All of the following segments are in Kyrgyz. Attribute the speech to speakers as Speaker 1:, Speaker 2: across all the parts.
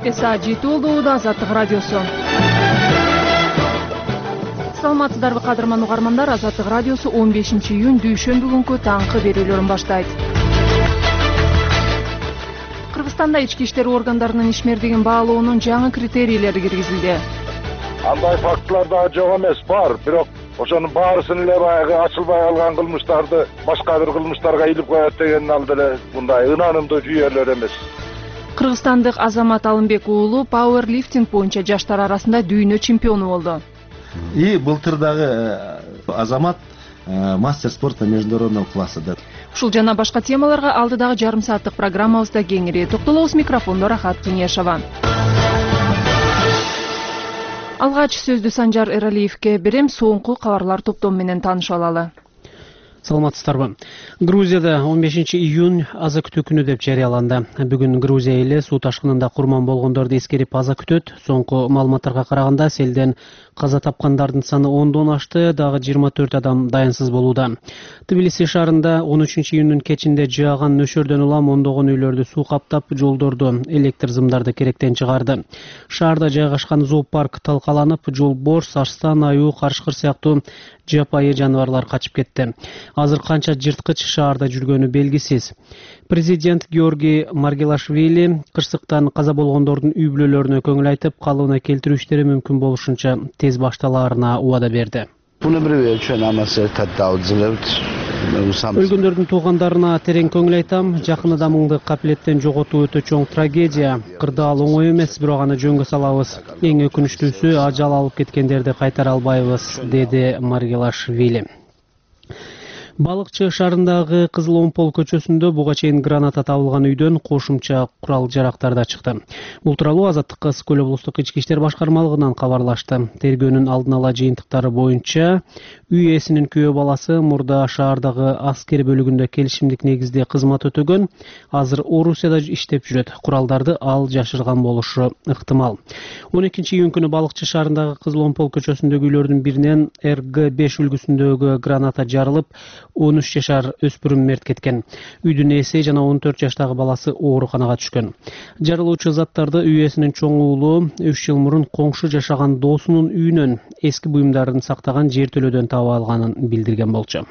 Speaker 1: Кечке саат 7 болду. Азаттык радиосу. Саламатсыздарбы кадырман угармандар, Азаттык радиосу 15 июнь дүйшөмбү күнкү таңкы берүүлөрүн баштайт. Кыргызстанда ички иштер органдарынын ишмердигин баалоонун жаңы критерийлери киргизилди.
Speaker 2: Андай фактылар да жок эмес, бар, бирок ошонун баарысын эле баягы ачылбай калган кылмыштарды башка бир кылмыштарга илип коет деген алды эле мындай ынанымдуу жүйөлөр эмес.
Speaker 1: Кыргызстандык Азамат Алымбек уулу пауэрлифтинг боюнча жаштар арасында дүйнө чемпиону болду.
Speaker 3: И былтырдагы Азамат мастер спорта международного класса.
Speaker 1: Ушул жана башка темаларга алдыдагы жарым сааттык программабызда кеңири токтолобуз. Микрофондо Рахат Кеңешова. Алгач сөздү Санжар Эралиевке берем, соңку кабарлар топтому менен тааныша алалы.
Speaker 4: Саламатсыздарбы. Грузияда 15 июнь аза күтүү күнү деп жарыяланды. Бүгүн Грузия эли суу ташкынында курман болгондорду эскерип аза күтөт. Соңку маалыматтарга караганда селден каза тапкандардын саны 10дон ашты, дагы 24 адам даянсыз болууда. Тбилиси шаарында 13 июнүн кечинде жааган нөшөрдөн улам ондогон үйлөрдү суу каптап, жолдорду, электр зымдарды керектен чыгарды. Шаарда жайгашкан зоопарк талкаланып, жолборс, арстан, аюу, карышкыр сыяктуу жапайы жаныбарлар качып кетти. Азыр канча жырткыч шаарда жүргөнү белгисиз. Президент Георгий Маргелашвили кырсыктан каза болгондордун үй бүлөлөрүнө көңүл айтып, калыбына келтирүү иштери мүмкүн болушунча тез башталаарына убада берди. Өлгөндөрдүн туугандарына терең көңүл айтам. Жакын адамыңды капилеттен жоготуу өтө чоң трагедия. Кырдаал оңой эмес, бирок аны жөнгө салабыз. Эң өкүнүчтүүсү ажал алып кеткендерди кайтара албайбыз, деди Маргелашвили. Балыкчы шаарындагы Кызыл Омпол көчөсүндө буга чейин граната табылган үйдөн кошумча курал жарактар да чыкты. Бул тууралуу Азаттыкка Ысык Көл облустук ички иштер башкармалыгынан кабарлашты. Тергөөнүн алдын ала жыйынтыктары боюнча үй ээсинин күйөө баласы мурда шаардагы аскер бөлүгүндө келишимдик негизде кызмат өтөгөн, азыр Орусияда иштеп жүрөт. Куралдарды ал жашырган болушу ыктымал. 12 июнь күнү Балыкчы шаарындагы Кызыл Омпол көчөсүндөгү үйлөрдүн биринен РГ-5 үлгүсүндөгү граната жарылып, 13 жашар өспүрүм мерт кеткен. Үйдүн ээси жана 14 жаштагы баласы ооруканага түшкөн. Жарылуучу заттарды үй ээсинин чоң уулу 3 жыл мурун коңшу жашаган доосунун үйүнөн эски буюмдарын сактаган жертөлөдөн таап алганын билдирген болчу.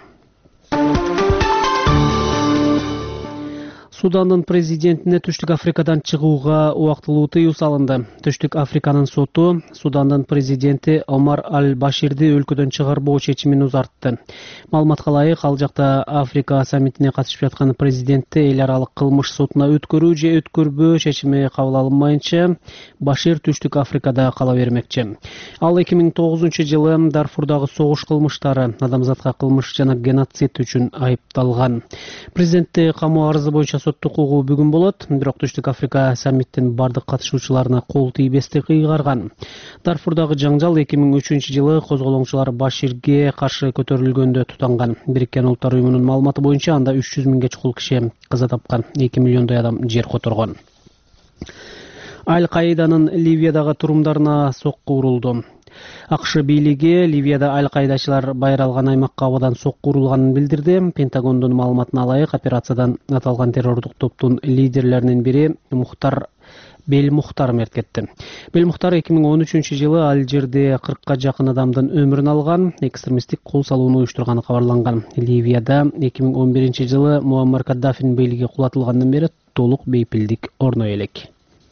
Speaker 4: Судандын президентине Түштүк Африкадан чыгууга убактылуу тыюу салынды. Түштүк Африканын соту Судандын президенти Омар Аль-Баширди өлкөдөн чыгарбоо чечимин узартты. Маалыматка ылайык, ал жакта Африка саммитине катышып жаткан президентти эл аралык кылмыш сотуна өткөрүү же өткөрбөө чечими кабыл алынмайынча Башир Түштүк Африкада кала бермекчи. Ал 2009 жылы Дарфурдагы согуш кылмыштары, адамзатка кылмыш жана геноцид үчүн айыпталган. Президентти камоо арызы боюнча соттук угуу бүгүн болот, бирок Түштүк Африка саммиттин бардык катышуучуларына кол тийбестик ыйгарган. Дарфурдагы жаңжал 2003 жылы козголоңчулар Баширге каршы көтөрүлгөндө тутанган. Бириккен Улуттар уюмунун маалыматы боюнча анда 300 миңге чукул киши каза тапкан, 2 миллиондой адам жер которгон. Аль-Каиданын Ливиядагы турумдарына сокку урулду. АКШ бийлиги Ливияда Аль-Каидачылар байыралган аймакка абадан сокку урулганын билдирди. Пентагондун маалыматына ылайык, операциядан аталган террордук топтун лидерлеринин бири Белмухтар мерт кетти. Белмухтар 2013 жылы Алжирде 40ка жакын адамдын өмүрүн алган, экстремисттик кол салууну уюштурганы кабарланган. Ливияда 2011 жылы Муаммар Каддафинин бийлиги кулатылгандан бери толук бейпилдик орной элек.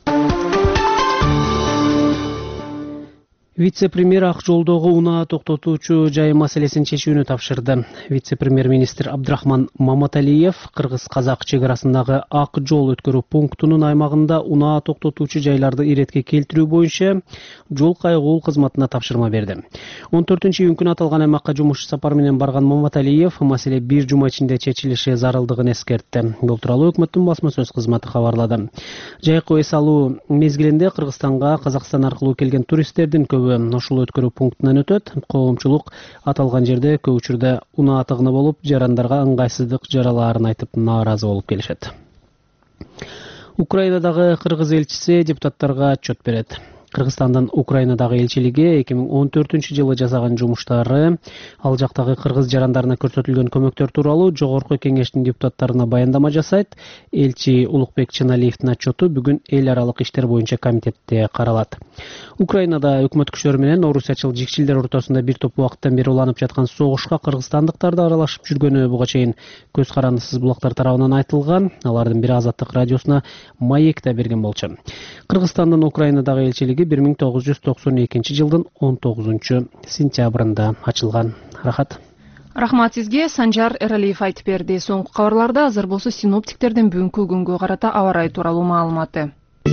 Speaker 4: Вице-премьер Ак жолдогу унаа токтотуучу жай маселесин чечүүнү тапшырды. Вице-премьер-министр Абдрахман Маматалиев кыргыз-казак чек арасындагы Ак жол өткөрүү пунктунун аймагында унаа токтотуучу жайларды иретке келтирүү боюнча жол кайгуул кызматына тапшырма берди. 14 июнь күнү аталган аймакка жумуш сапары менен барган Маматалиев маселе бир жума ичинде чечилиши зарылдыгын эскертти. Бул тууралуу өкмөттүн басма сөз кызматы кабарлады. Жайкы эс алуу мезгилинде Кыргызстанга Казакстан аркылуу келген туристтердин көбү ошол өткөрүү пунктунан өтөт. Коомчулук аталган жерде көп учурда унаа тыгыны болуп, жарандарга ыңгайсыздык жаралаарын айтып нааразы болуп келишет. Украинадагы кыргыз элчиси депутаттарга отчет берет. Кыргызстандын Украинадагы элчилиги 2014-жылы жасаган жумуштары, ал жактагы кыргыз жарандарына көрсөтүлгөн көмөктөр тууралуу Жогорку Кеңештин депутаттарына баяндама жасайт. Элчи Улукбек Чыналиевдин отчету бүгүн эл аралык иштер боюнча комитетте каралат. Украинада өкмөт күчтөрү менен орусиячыл жикчилдер ортосунда бир топ убакыттан бери уланып жаткан согушка кыргызстандыктар да аралашып жүргөнү буга чейин көз карандысыз булактар тарабынан айтылган. Алардын бири Азаттык радиосуна маек да берген болчу. Кыргызстандын Украинадагы элчилиги 1992-жылдын 19-сентябрында ачылган.
Speaker 1: Рахмат сизге, Санжар Эралиев айтып берди. Соңку кабарларда азыр болсо синоптиктердин бүгүнкү күнгө карата аба ырайы тууралуу маалыматы.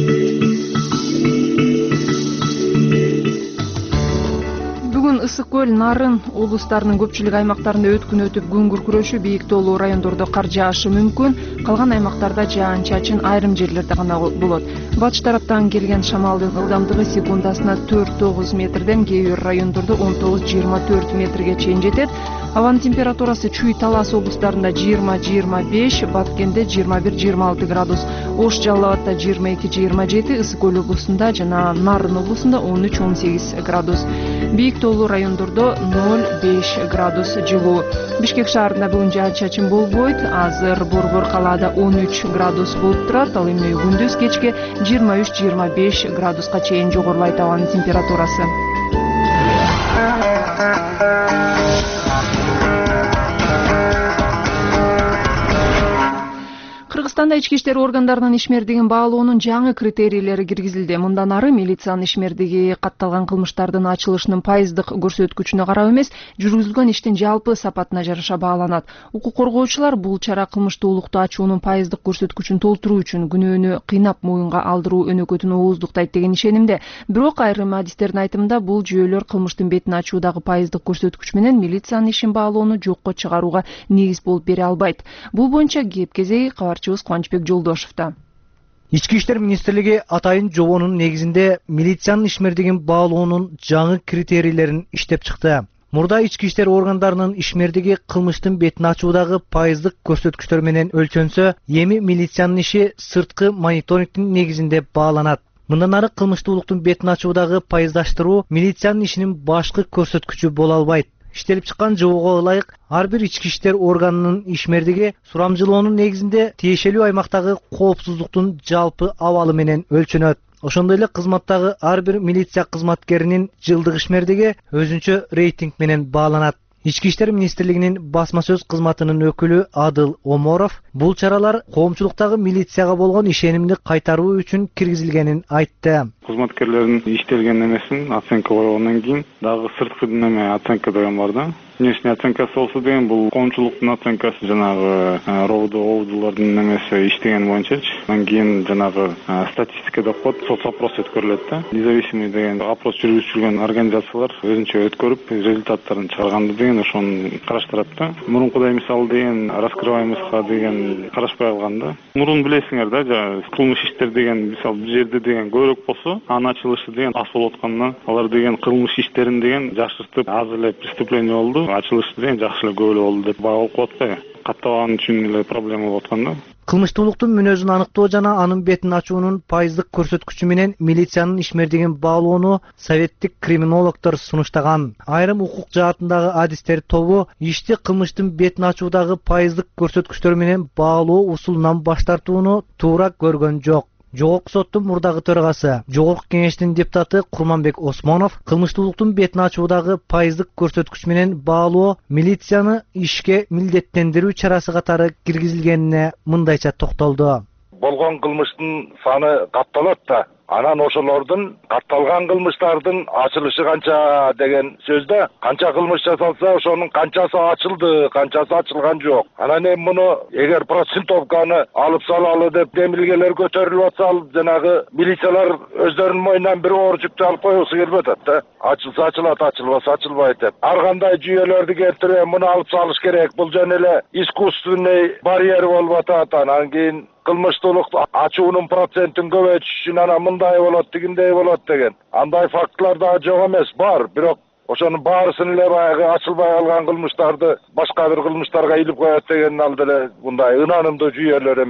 Speaker 1: Бүгүн Ысык көл, Нарын облустарынын көпчүлүк аймактарында өткүн өтүп, күн күркүрөшү, бийик тоолуу райондордо кар жаашы мүмкүн. Калган аймактарда жаан-чачын айрым жерлерде гана болот. Батыш тараптан келген шамалдын ылдамдыгы секундасына 4-9 метрден, кээ бир райондордо 19-24 метрге чейин жетет. Абанын температурасы Чүй, Талас облустарында 20-25, Баткенде 21-26 градус, Ош, Жалал Абадда 22-27, Ысык көл облусунда жана Нарын облусунда 13-18 градус. Бийик тоолуу райондордо 0-5 градус жылуу. Бишкек шаарында бүгүн жаан-чачын болбойт. Азыр Борбор калаада 13 градус болуп турат. Ал эми күндүз кечке 23-25 градуска чейин жогорулайт абанын температурасы. Кыргызстанда ички иштер органдарынын ишмердигин баалоонун жаңы критерийлери киргизилди. Мындан ары милициянын ишмердиги катталган кылмыштардын ачылышынын пайыздык көрсөткүчүнө карап эмес, жүргүзүлгөн иштин жалпы сапатына жараша бааланат. Укук коргоочулар бул чара кылмыштуулукту ачуунун пайыздык көрсөткүчүн толтуруу үчүн күнөөнү кыйнап моюнга алдыруу өнөкөтүн ооздуктайт деген ишенимде. Бирок айрым адистердин айтымында бул жүйөлөр кылмыштын бетин ачуудагы пайыздык көрсөткүч менен милициянын ишин баалоону жокко чыгарууга негиз болуп бере албайт. Бул боюнча кеп кезеги Кубанычбек Жолдошевда.
Speaker 5: Ички иштер министрлиги атайын жобонун негизинде милициянын ишмердигин баалоонун жаңы критерийлерин иштеп чыкты. Мурда ички иштер органдарынын ишмердиги кылмыштын бетин ачуудагы пайыздык көрсөткүчтөр менен өлчөнсө, эми милициянын иши сырткы мониторингдин негизинде бааланат. Мындан ары кылмыштуулуктун бетин ачуудагы пайыздаштыруу милициянын ишинин башкы көрсөткүчү боло албайт. Иштелип чыккан жобого ылайык ар бир ички иштер органынын ишмердиги сурамжылоонун негизинде тиешелүү аймактагы коопсуздуктун жалпы абалы менен өлчөнөт. Ошондой эле кызматтагы ар бир милиция кызматкеринин жылдык ишмердиги өзүнчө рейтинг менен бааланат. Ички иштер министрлигинин басма сөз кызматынын өкүлү Адыл Оморов бул чаралар коомчулуктагы милицияга болгон ишенимди кайтаруу үчүн киргизилгенин айтты.
Speaker 6: Кызматкерлердин иштелген эмесин оценка болгондон кийин дагы сырткы неме оценка деген бар да. Внешний оценкасы болсо деген бул коомчулуктун оценкасы жанагы оодулардын немеси иштеген боюнчачы. Андан кийин жанагы статистика деп коет, соцопрос өткөрүлөт да. Независимый деген опрос жүргүзүлгөн организациялар өзүнчө өткөрүп результаттарын чыгарганды деген ошону караштырат да. Мурункудай мисалы деген раскрываемостька деген карашпай калган да. Мурун билесиңер да, кылмыш иштер деген мисалы бир жерде деген көбүрөөк болсо, анын ачылышы деген аз болуп аткандан алар деген кылмыш иштерин деген жакшыртып, аз эле преступление болду, ачылышы деген жакшы эле көп эле болду деп баа болуп атпайбы? Каттабаган үчүн эле проблема болуп аткан да.
Speaker 5: Кылмыштуулуктун мүнөзүн анықтоо жана анын бетин ачуунун пайыздык көрсөткүчү менен милициянын ишмердигин баалоону советтик криминологдор сунуштаган. Айрым укук жаатындагы адистер тобу ишти кылмыштын бетин ачуудагы пайыздык көрсөткүчтөр менен баалоо усулунан баш тартууну туура көргөн жок. Жогорку соттун мурдагы төрагасы, Жогорку Кеңештин депутаты Курманбек Осмонов кылмыштуулуктун бетин ачуудагы пайыздык көрсөткүч менен баалоо милицияны ишке милдеттендирүү чарасы катары киргизилгенине мындайча токтолду.
Speaker 2: Болгон кылмыштын саны катталат да, анан ошолордун катталган кылмыштардын ачылышы канча деген сөздө, канча кылмыш жасалса ошонун канчасы ачылды, канчасы ачылган жок. Анан эми муну эгер процентовканы алып салалы деп демилгелер көтөрүлүп атса, жанагы милициялар өздөрүнүн мойнунан бир оор жүктү алып койгусу келип атат да. Ачылса ачылат, ачылбаса ачылбайт деп. Ар кандай жүйөлөрдү келтирип муну алып салыш керек. Бул жөн эле искусственный барьер болуп атат. Анан кийин кылмыштуулук ачуунун процентин көбөйтүш үчүн анан мындай болот, тигиндей болот деген. Андай фактылар да жок эмес, бар. Бирок ошонун баарысын эле баягы ачылбай калган кылмыштарды башка бир кылмыштарга илип коет деген ал деле мындай ынанымдуу жүйөлөр эмес.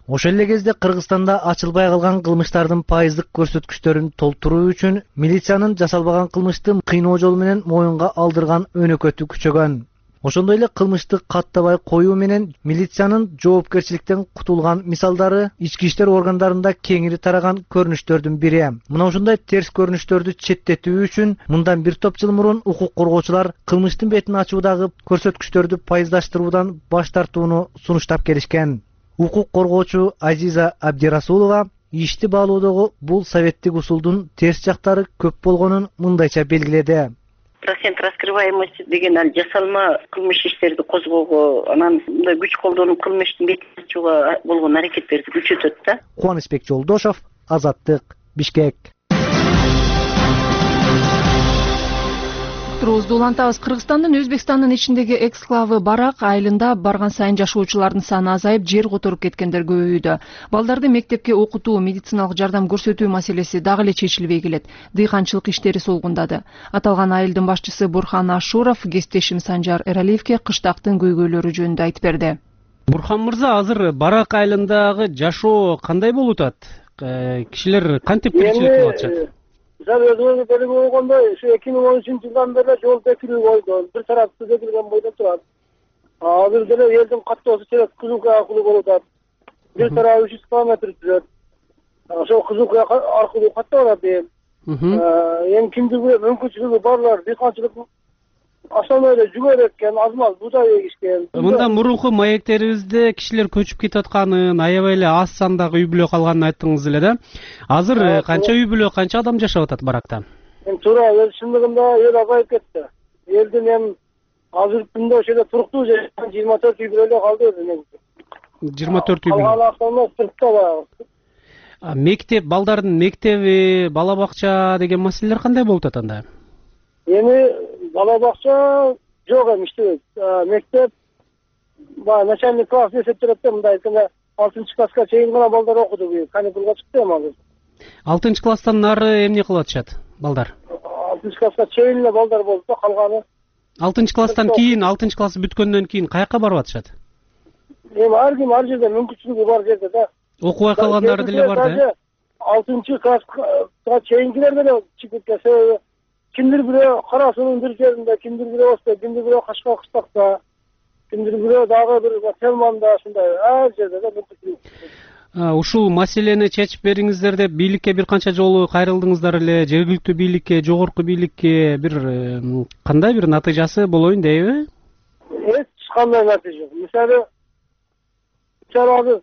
Speaker 5: Ошол эле кезде Кыргызстанда ачылбай калган кылмыштардын пайыздык көрсөткүчтөрүн толтуруу үчүн милициянын жасалбаган кылмышты кыйноо жол менен моюнга алдырган өнөкөтү күчөгөн. Ошондой эле кылмышты каттабай коюу менен милициянын жоопкерчиликтен кутулган мисалдары ички иштер органдарында кеңири тараган көрүнүштөрдүн бири. Мына ушундай терс көрүнүштөрдү четтетүү үчүн мындан бир топ жыл мурун укук коргоочулар кылмыштын бетин ачуудагы көрсөткүчтөрдү пайыздаштыруудан баш тартууну сунуштап келишкен. Укук коргоочу Азиза Абдирасулова ишти баалоодогу бул советтик усулдун терс жактары көп болгонун мындайча белгиледи.
Speaker 7: Процент раскрываемости деген ал жасалма кылмыш иштерди козгоого, анан мындай күч колдонуп кылмыштын бетин ачууга болгон аракеттерди күчөтөт да.
Speaker 5: Кубанычбек Жолдошов, Азаттык, Бишкек.
Speaker 1: Турубузду улантабыз. Кыргызстандын Өзбекстандын ичиндеги эксклавы Барак айылында барган сайын жашоочулардын саны азайып, жер которуп кеткендер көбөйүүдө. Балдарды мектепке окутуу, медициналык жардам көрсөтүү маселеси дагы эле чечилбей келет. Дыйканчылык иштери солгундады. Аталган айылдын башчысы Бурхан Ашуров кесиптешим Санжар Эралиевке кыштактын көйгөйлөрү жөнүндө айтып берди.
Speaker 4: Бурхан мырза, азыр Барак айылындагы жашоо кандай болуп атат? Кишилер кантип тиричилик кылып атышат?
Speaker 8: Sen özünüzü belirli olduğunda şu 2013 yıldan beri yol bekliyor koydu. Bir tarafı beklilen boyda tutar. Bir de yerden katta olsa çerek Kızılkaya akıllı olur. Bir tarafı 300 kilometre tutar. Şu Kızılkaya akıllı katta olur diyeyim. Yani kimdir bu mümkünçülüğü barlar, dikkaçılık aşağı öyle cügerekken azmaz, buğday ekişken.
Speaker 4: Мындан мурунку маектерибизде кишилер көчүп кетип атканын, аябай эле аз сандагы үй бүлө калганын айттыңыз эле да. Азыр канча үй бүлө, канча адам жашап атат Баракта?
Speaker 8: Туура, чындыгында эл азайып кетти. Элдин эми азыркы күндө ошол туруктуу жашаган 24 үй бүлө эле калды өзүнүн.
Speaker 4: 24 үй бүлө.
Speaker 8: Калган аксандар сыртта баягы.
Speaker 4: Мектеп, балдардын мектеби, бала бакча деген маселелер кандай болуп атат анда?
Speaker 8: Эми бала бакча жок эми иштебейт. Мектеп баягы начальник класс эсептелет да, мындай айтканда 6-класска чейин гана балдар окуду, каникулга чыкты эми азыр.
Speaker 4: 6-класстан нары эмне кылып атышат балдар?
Speaker 8: 6-класска чейин эле балдар болду да, калганы.
Speaker 4: 6-класстан кийин, 6-класс бүткөндөн кийин каяка барып атышат?
Speaker 8: Эми ар ким ар жерде мүмкүнчүлүгү бар жерде да.
Speaker 4: Окубай калгандары деле бар да.
Speaker 8: 6-класска чейинкилер деле чыгып кетсе, kimdir biri Karasu'nun bir yerinde, kimdir biri Os'ta, kimdir biri Kaşgar Kışlak'ta, kimdir biri dağı bir Selman'da, şunday, her yerde de mümkün.
Speaker 4: Ушул маселени чечип бериңиздер деп бийликке бир канча жолу кайрылдыңыздар эле, жергиликтүү бийликке, жогорку бийликке бир кандай бир натыйжасы болоюн дейби?
Speaker 8: Эч кандай натыйжа жок. Мисалы азыр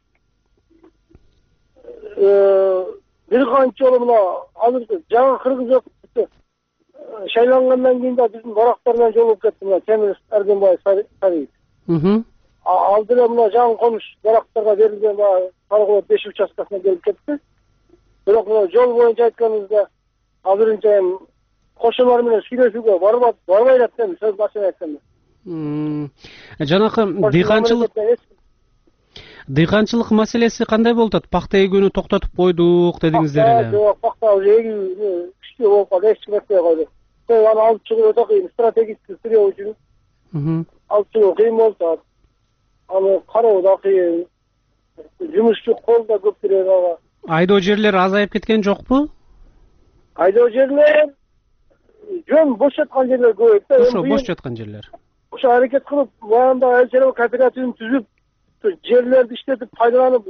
Speaker 8: бир канча жолу мына азыр жаңы кыргыз өкмөтү шайлангандан кийин да биздин барактар менен жолугуп кетти, мына Темир Эргенбаев Сарыев. Ал деле мына жаңы конуш барактарга берилген Сарыгулат 5 участкасына келип кетти. Бирок мына жол боюнча айтканыбызда азырынча эми кошолор менен сүйлөшүүгө барбай элек да, сөз башын айтканда.
Speaker 4: Жанакы дыйканчылык маселеси кандай болуп атат? Пакта эгүүнү токтотуп койдук дедиңиздер эле.
Speaker 8: Жок, пакта эгүү күчтүү болуп калды, эч ким этпей койду. Аны алып чыгуу өтө кыйын, стратегический сырьё үчүн. Алып чыгуу кыйын болуп атат. Аны кароо да кыйын. Жумушчу кол да көп керек ага.
Speaker 4: Айдоо жерлер азайып кеткен жокпу?
Speaker 8: Айдоо жерлер жөн бош жаткан жерлер көп да.
Speaker 4: Ошо бош жаткан жерлер.
Speaker 8: Ошо аракет кылып, баягында эл чарба кооперативин түзүп, жерлерди иштетип пайдаланып,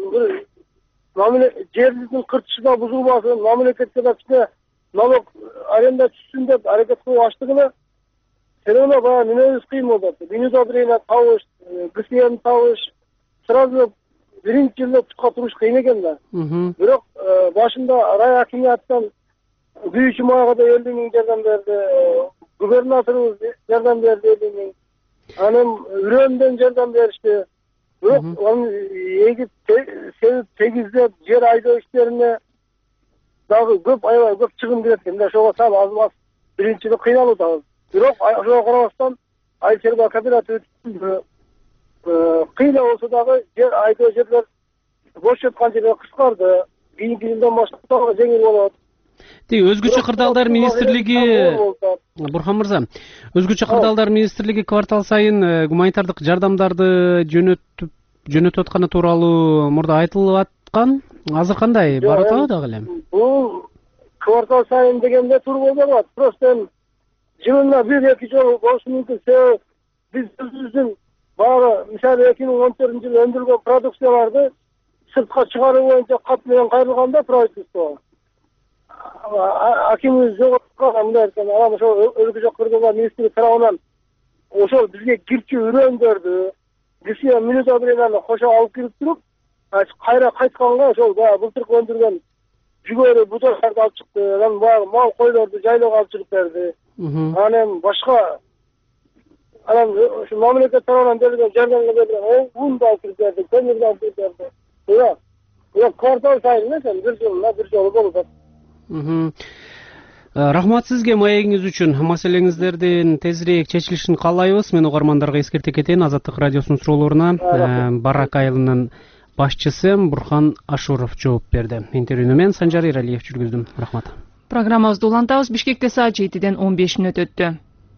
Speaker 8: жердин кыртышына бузулбасын, мамлекетке да налог аренда түшсүн деп аракет кылып аштыгына Серона баягы немебиз кыйын болуп атты. Минута время табыш, ГСМ табыш, сразу биринчи жылда тутка туруш кыйын экен да. Бирок башында рай акимияттан Büyük Mağada da 50 bin jardam berdi, gubernatörümüz jardam berdi 50 bin. Anam ürönden jardam berişti. Bирок onu егип тегиздеп жер айдоо иштерине дагы көп аябай көп чыгым кирет экен да, ошого сап аз биринчиде кыйналып атабыз. Бирок ошого карабастан айыл чарба кооперативи кыйла болсо дагы жер айдоо жерлер бош жаткан жерлер кыскарды. Кийинки жылдан баштап дагы жеңил болот.
Speaker 4: Өзгөчө кырдаалдар министрлиги Бурхан мырза, өзгөчө кырдаалдар министрлиги квартал сайын гуманитардык жардамдарды жөнөтүп жөнөтүп атканы тууралуу мурда айтылып аткан. Азыр кандай? Барып атабы дагы эле?
Speaker 8: Бул квартал сайын дегенде турбой болот. Просто жылына 1-2 жолу болушу мүмкүн. Себеби биз өзүбүздүн баягы мисалы 2014-жылы өндүрүлгөн продукцияларды сыртка чыгаруу боюнча кат менен кайрылганда правительство акимибиз жоготкан мындай айтсам анан ошол өлкө жок кыргызстан министрлик тарабынан ошол бизге кирчи үрөндөрдү киши минут абренаны кошо алып кирип туруп кайра кайтканга ошол баягы былтыркы өндүргөн жүгөрү бутактарды алып чыкты, анан баягы мал койлорду жайлоого алып чыгып берди. Анан башка анан ошо мамлекет тарабынан берилген жардамга берилген унду алып кирип берди, көмүрдү алып кирип берди. Квартал сайын эмес, бир жылына бир жолу болуп атат.
Speaker 4: Рахмат сизге маегиңиз үчүн. Маселеңиздердин тезирээк чечилишин каалайбыз. Мен угармандарга эскерте кетейин. Азаттык радиосунун суроолоруна Барак айылынын башчысы Бурхан Ашуров жооп берди. Интервьюну мен Санжар Иралиев жүргүздүм. Рахмат.
Speaker 1: Программабызды улантабыз. Бишкекте саат 7-ден 15 мүнөт өттү.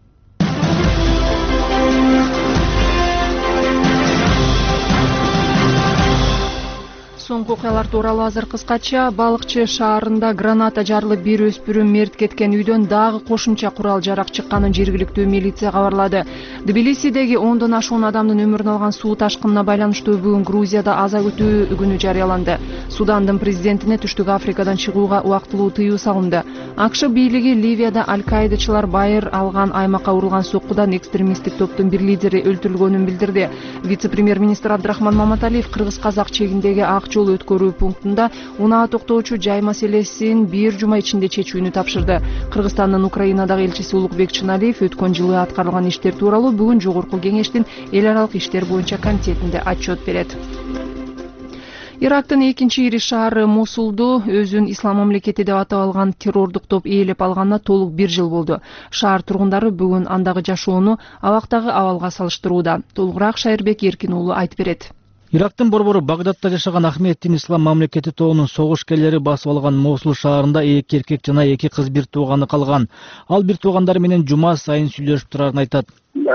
Speaker 1: Соңку окуялар тууралуу азыр кыскача. Балыкчы шаарында граната жарылып бир өспүрүм мерт кеткен үйдөн дагы кошумча курал жарак чыкканын жергиликтүү милиция кабарлады. Тбилисидеги 10дон ашуун адамдын өмүрүн алган суу ташкынына байланыштуу бүгүн Грузияда аза күтүү күнү жарыяланды. Судандын президентине Түштүк Африкадан чыгууга убактылуу тыюу салынды. АКШ бийлиги Ливияда аль-Каидачылар байыр алган аймакка урулган соккудан экстремисттик топтун бир лидери өлтүрүлгөнүн билдирди. Вице-премьер-министр Абдрахман Маматалиев Кыргыз-Казак чегиндеги ак жол өткөрүү пунктунда унаа токтоочу жай маселесин бир жума ичинде чечүүнү тапшырды. Кыргызстандын Украинадагы элчиси Улукбек Чыналиев өткөн жылы аткарылган иштер тууралуу бүгүн жогорку кеңештин эл аралык иштер боюнча комитетинде отчет берет. Ирактын экинчи ири шаары Мосулду өзүн ислам мамлекети деп атап алган террордук топ ээлеп алганына толук бир жыл болду. Шаар тургундары бүгүн андагы жашоону абактагы абалга салыштырууда. Толугураак Шайырбек Эркин уулу айтып берет.
Speaker 9: Ирактын борбору Багдадта жашаган Ахмеддин ислам мамлекети тобунун согушкерлери басып алган Мосул шаарында 2 эркек жана 2 кыз бир тууганы калган. Ал бир туугандары менен жума сайын сүйлөшүп турарын айтат.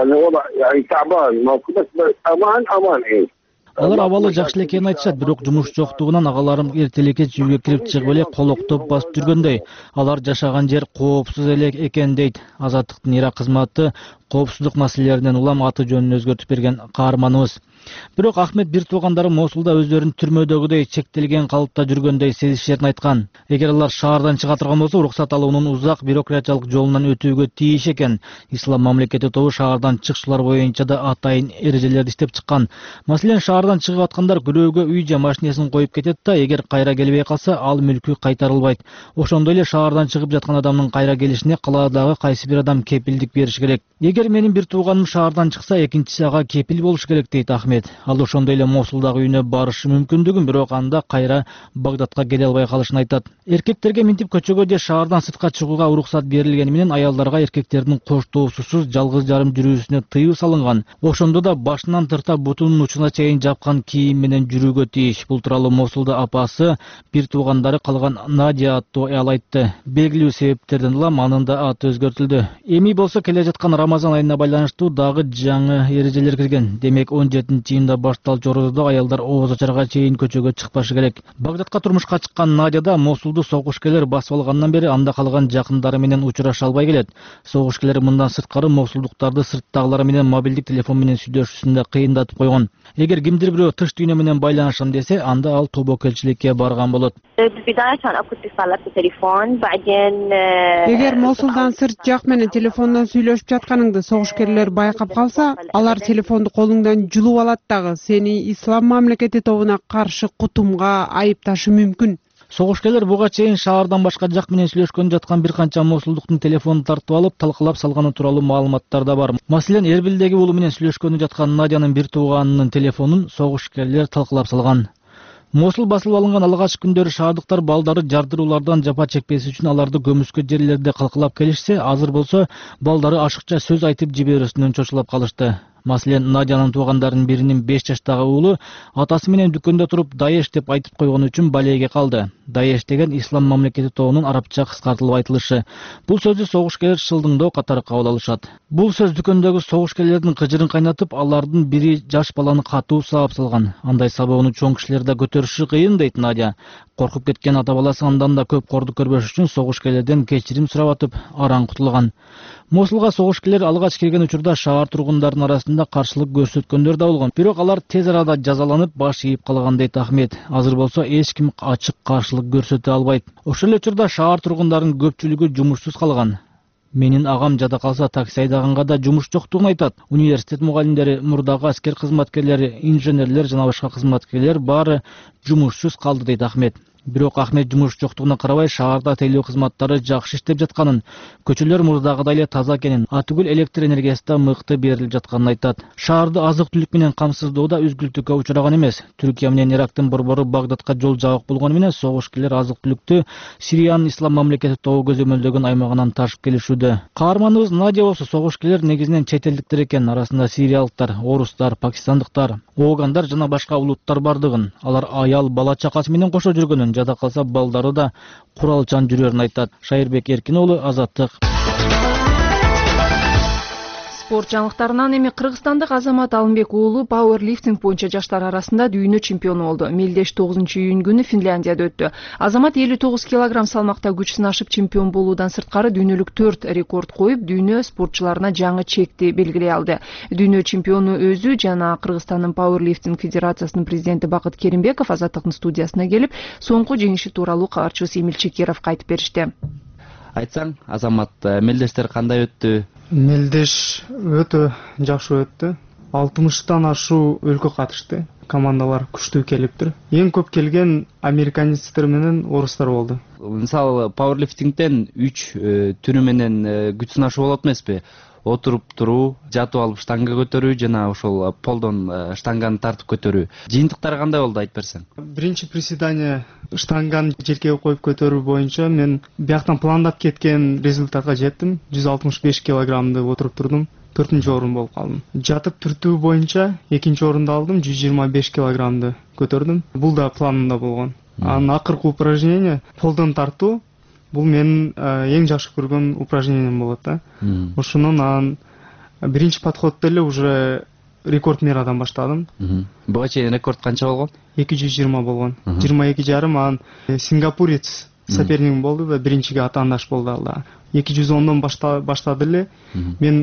Speaker 9: Алар абалы жакшы экенин айтышат, бирок жумуш жоктугунан агаларым эртелекке үйгө кирип чыгып эле колоктоп басып жүргөндөй. Алар жашаган жер коопсуз эле экен дейт. Азаттыктын Ирак кызматы коопсуздук маселелеринен улам аты жөнүн өзгөртүп берген каарманыбыз. Бирок Ахмед бир туугандары Мосулда өздөрүн түрмөдөгүдөй чектелген калыпта жүргөндөй сезишерин айткан. Эгер алар шаардан чыга турган болсо, уруксат алуунун узак бюрократиялык жолунан өтүүгө тийиш экен. Ислам мамлекети тобу шаардан чыкчулар боюнча да атайын эрежелерди иштеп чыккан. Маселен, шаардан чыгып аткандар күрөөгө үй же машинесин коюп кетет да, эгер кайра келбей калса, ал мүлкү кайтарылбайт. Ошондой эле шаардан чыгып жаткан адамдын кайра келишине калаадагы кайсы бир адам кепилдик бериш керек. Эгер менин бир тууганым шаардан чыкса, экинчиси ага кепил болуш керек дейт Ахмед. Ал ошондой эле Мосулдагы үйүнө барышы мүмкүндүгүн, бирок анда кайра Багдадка келе албай калышын айтат. Эркектерге минтип көчөгө же шаардан сыртка чыгууга уруксат берилгени менен аял,дарга эркектердин коштоосусуз жалгыз жарым жүрүүсүнө тыюу салынган. Ошондо да башынан тарта бутунун учуна чейин жапкан кийим менен жүрүүгө тийиш. Бул тууралуу Мосулда апасы бир туугандары калган Надя аттуу аял айтты. Белгилүү себептерден улам анын да аты өзгөртүлдү. Эми болсо келе жаткан Рамазан айына байланыштуу дагы жаңы эрежелер кирген. Демек 17-июнда башталчу орозодо аялдар ооз ачарга чейин көчөгө чыкпашы керек. Багдадка турмушка чыккан Надя да Мосулду согушкерлер басып алгандан бери анда калган жакындары менен учураша албай келет. Согушкерлер мындан сырткары Мосулдуктарды сырттагылар менен мобилдик телефон менен сүйлөшүүсүндө кыйындатып койгон. Эгер кимдир бирөө тыш дүйнө менен байланышам десе, анда ал тобокелчиликке барган болот.
Speaker 10: Эгер Мосулдан сырт жак менен телефондон сүйлөшүп жатканыңды согушкерлер байкап калса, алар телефонду колуңдан жулуп алат дагы сени ислам мамлекети тобуна каршы кутумга айыпташы мүмкүн.
Speaker 9: Согушкерлер буга чейин шаардан башка жак менен сүйлөшкөн жаткан бир канча Мосулдуктун телефонун тартып алып, талкалап салганы тууралуу маалыматтар да бар. Маселен, Эрбилдеги уулу менен сүйлөшкөнү жаткан Надянын бир тууганынын телефонун согушкерлер талкалап салган. Мосул басылып алынган алгач күндөрү шаардыктар балдары жардыруулардан жапа чекпеси үчүн аларды көмүскө жерлерде калкалап келишсе, азыр болсо балдары ашыкча сөз айтып жиберүүсүнөн чочулап калышты. Маселен, Надянын туугандарынын биринин 5 жаштагы уулу атасы менен дүкөндө туруп Даеш деп айтып койгон үчүн балейге калды. Даеш деген ислам мамлекети тобунун арабча кыскартылып айтылышы. Бул сөздү согушкерлер шылдыңдоо катары кабыл алышат. Бул сөз дүкөндөгү согушкерлердин кыжырын кайнатып, алардын бири жаш баланы катуу сабап салган. Андай сабабыны чоң кишилер да көтөрүшү кыйын дейт Надя. Коркуп кеткен ата баласы андан да көп корду көрбөш үчүн согушкерлерден кечирим сурап атып, араң кутулган. Мосулга согушкерлер алгач келген учурда шаар тургундарынын арасында каршылык көрсөткөндөр да болгон. Бирок алар тез арада жазаланып, баш ийип калган дейт Ахмет. Азыр болсо эч ким ачык каршылык көрсөтө албайт. Ошол эле учурда шаар тургундарынын көпчүлүгү жумушсуз калган. Менин агам жада калса такси айдаганга да жумуш жоктугун айтат. Университет мугалимдери, мурдагы аскер кызматкерлери, инженерлер жана башка кызматкерлер баары жумушсуз калды дейт Ахмет. Бирок Ахмет жумуш жоктугуна карабай шаарда тейлөө кызматтары жакшы иштеп жатканын, көчөлөр мурдагыдай эле таза экенин, атүгүл электр энергиясы да мыкты берилип жатканын айтат. Шаарды азык-түлүк менен камсыздоодо үзгүлтүккө учураган эмес. Түркия менен Ирактын борбору Багдадка жол жабык болгону менен согушкерлер азык-түлүктү Сириянын ислам мамлекети тобу көзөмөлдөгөн аймагынан ташып келишүүдө. Каарманыбыз Надя болсо согушкерлер негизинен чет элдиктер экен, арасында сириялыктар, орустар, пакистандыктар, огандар жана башка улуттар бардыгын, алар аял бала чакасы менен кошо жүргөнүн, жада калса балдары да куралчан жүрөрүн айтат. Шайырбек Эркин уулу, Азаттык.
Speaker 1: Спорт жаңылыктарынан эми кыргызстандык Азамат Алымбек уулу пауэрлифтинг боюнча жаштар арасында дүйнө чемпиону болду. Мелдеш 9-июнь күнү Финляндияда өттү. Азамат 59 килограмм салмакта күч сынашып чемпион болуудан сырткары дүйнөлүк 4 рекорд коюп, дүйнө спортчуларына жаңы чекти белгилей алды. Дүйнө чемпиону өзү жана Кыргызстандын пауэрлифтинг федерациясынын президенти Бакыт Керимбеков Азаттыктын студиясына келип, соңку жеңиши тууралуу кабарчыбыз Эмил Чекеров айтып беришти.
Speaker 11: Айтсаң, Азамат, мелдештер кандай өттү?
Speaker 12: Мелдеш өтө жакшы өттү. 60-тан ашуу өлкө катышты. Командалар күчтүү келиптир. Эң көп келген американецтер менен орустар болду.
Speaker 11: Мисалы, пауэрлифтингден 3 түрү менен күч сынашуу болот эмеспи? Отуруп туруу, жатып алып штанга көтөрүү жана ошол полдон штанганы тартып көтөрүү. Жыйынтыктары кандай болду, айтып берсең?
Speaker 12: Биринчи приседание штанганы желкеге коюп көтөрүү боюнча мен бияктан пландап кеткен результатка жеттим. 165 килограммды отуруп турдум. 4-нчү орун болуп калдым. Жатып түртүү боюнча 2-нчи орунду алдым, 125 килограммды көтөрдүм. Бул да планымда болгон. Анын акыркы упражнение полдон тартуу. Бул менин эң жакшы көргөн упражнением болот да. Ошонун анан биринчи подходдо эле уже рекорд мерадан баштадым.
Speaker 11: Буга чейин рекорд канча болгон?
Speaker 12: 220 болгон. 22,5 анан сингапурец сопернигим болду да, биринчиге атаандаш болду ал да. 210дон баштады эле. Мен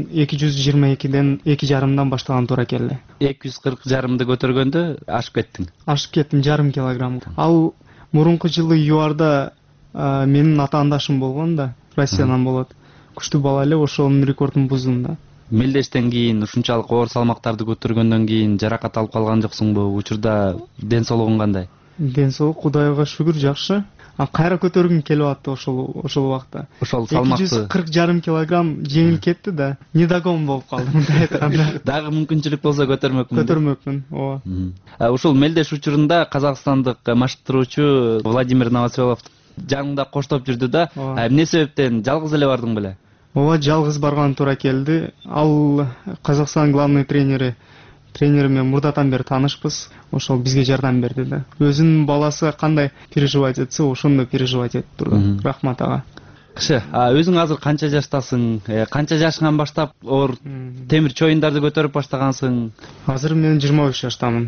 Speaker 12: 222ден 2,5дан баштаган туура келди.
Speaker 11: 240 жарымды көтөргөндө ашып кеттиң.
Speaker 12: Ашып кеттим 1,5 килограмм. Ал мурунку жылы ЮАРда менин атаандашым болгон да, Россиядан болот. Күчтүү бала эле, ошонун рекордун буздум да.
Speaker 11: Мелдештен кийин, ушунчалык оор салмактарды көтөргөндөн кийин жаракат алып калган жоксуңбу? Учурда ден соолугуң кандай?
Speaker 12: Ден соолук Кудайга шүгүр жакшы. Кайра көтөргүм келип атты ошол убакта.
Speaker 11: Ошол салмакты
Speaker 12: 240,5 килограмм жеңил кетти да, недогон болуп калдым мындай айтканда.
Speaker 11: Дагы мүмкүнчүлүк болсо көтөрмөкмүн.
Speaker 12: Көтөрмөкмүн, ооба.
Speaker 11: Ушул мелдеш учурунда казакстандык машыктыруучу Владимир Новоселов жаныңда коштоп жүрдү да. Эмне себептен жалгыз эле бардың беле?
Speaker 12: Ооба, жалгыз барган туура келди. Ал Казакстан главный тренери менен мурдатан бери таанышпыз. Ошол бизге жардам берди да. Өзүнүн баласы кандай переживать этсе, ошондой переживать этип турду. Рахмат ага.
Speaker 11: Кышы, өзүң азыр канча жаштасың? Канча жашыңан баштап оор темир чоюндарды көтөрүп баштагансың?
Speaker 12: Азыр мен 23 жаштамын.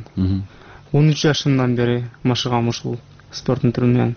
Speaker 12: 13 жашымдан бери машыгам ушул спорттун түрү менен.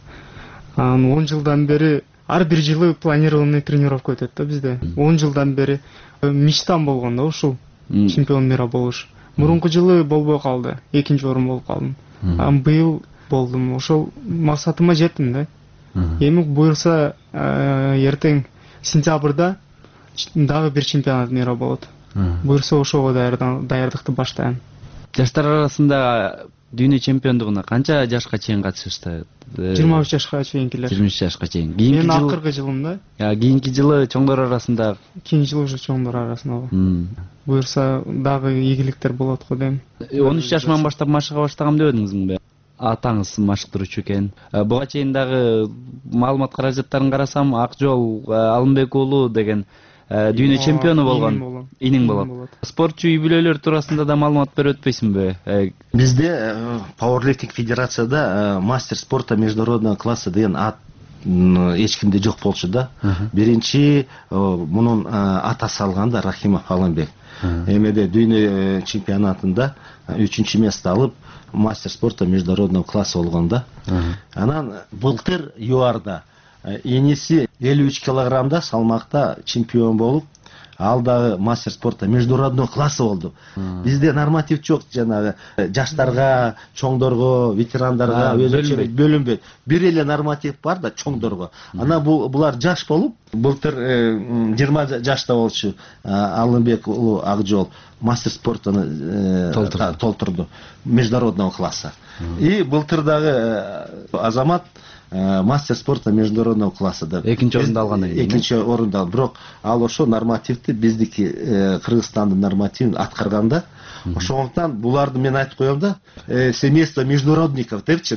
Speaker 12: 10 жылдан бери ар бир жылы планированный тренировка өтөт да бизде. 10 жылдан бери мечтам болгон да ушул чемпион мира болуш. Мурунку жылы болбой калды. 2-нчи орун болуп калдым. Быйыл болдум. Ошол максатыма жеттим да. Эми буйрса эртең сентябрда дагы бир чемпионат мира болот. Буйрса ошого даярдыкты баштайм.
Speaker 11: Жаштар арасында дүйнө чемпиондугуна канча жашка чейин катышышты?
Speaker 12: 23 жашка чейин келет.
Speaker 11: 23 жашка чейин.
Speaker 12: Мен акыркы жылым да.
Speaker 11: Кийинки жылы чоңдор арасында.
Speaker 12: Кийинки жылы уже чоңдор арасында. Буйрса дагы ийгиликтер болот го дейм.
Speaker 11: 13 жашыман баштап машыга баштагам дебедиңизби? Атаңыз машыктыруучу экен. Буга чейин дагы маалымат каражаттарын карасам, Ак жол Алымбек уулу деген дүйнө чемпиону болгон иниң болот. Спортчу үй бүлөлөр туурасында да маалымат берип өтпөйсүңбү?
Speaker 3: Бизде Powerlifting федерацияда мастер спорта международного класса деген ат эч кимде жок болчу да. Биринчи мунун атасы алган да Рахимов Аланбек. Эмеде дүйнө чемпионатында 3-чү место алып, мастер спорта международного класса болгон да. Анан былтыр ЮАРда эниси 53 килограммда салмакта чемпион болуп, ал дагы мастер спорта международного класса болду. Бизде норматив жок, жанагы жаштарга, чоңдорго, ветерандарга өзүнчө бөлүнбөйт. Бир эле норматив бар да чоңдорго. Ана булар жаш болуп, былтыр 20 жашта болчу Алымбек уулу Акжол мастер спортаны толтурду международного класса. И былтыр дагы Азамат мастер спорта международного классада
Speaker 11: экинчи орунду алган.
Speaker 3: Экинчи орунду, бирок ал ошо нормативди биздики Кыргызстандын нормативин аткарганда, ошондуктан буларды мен айтып коем да, семейство международников депчи.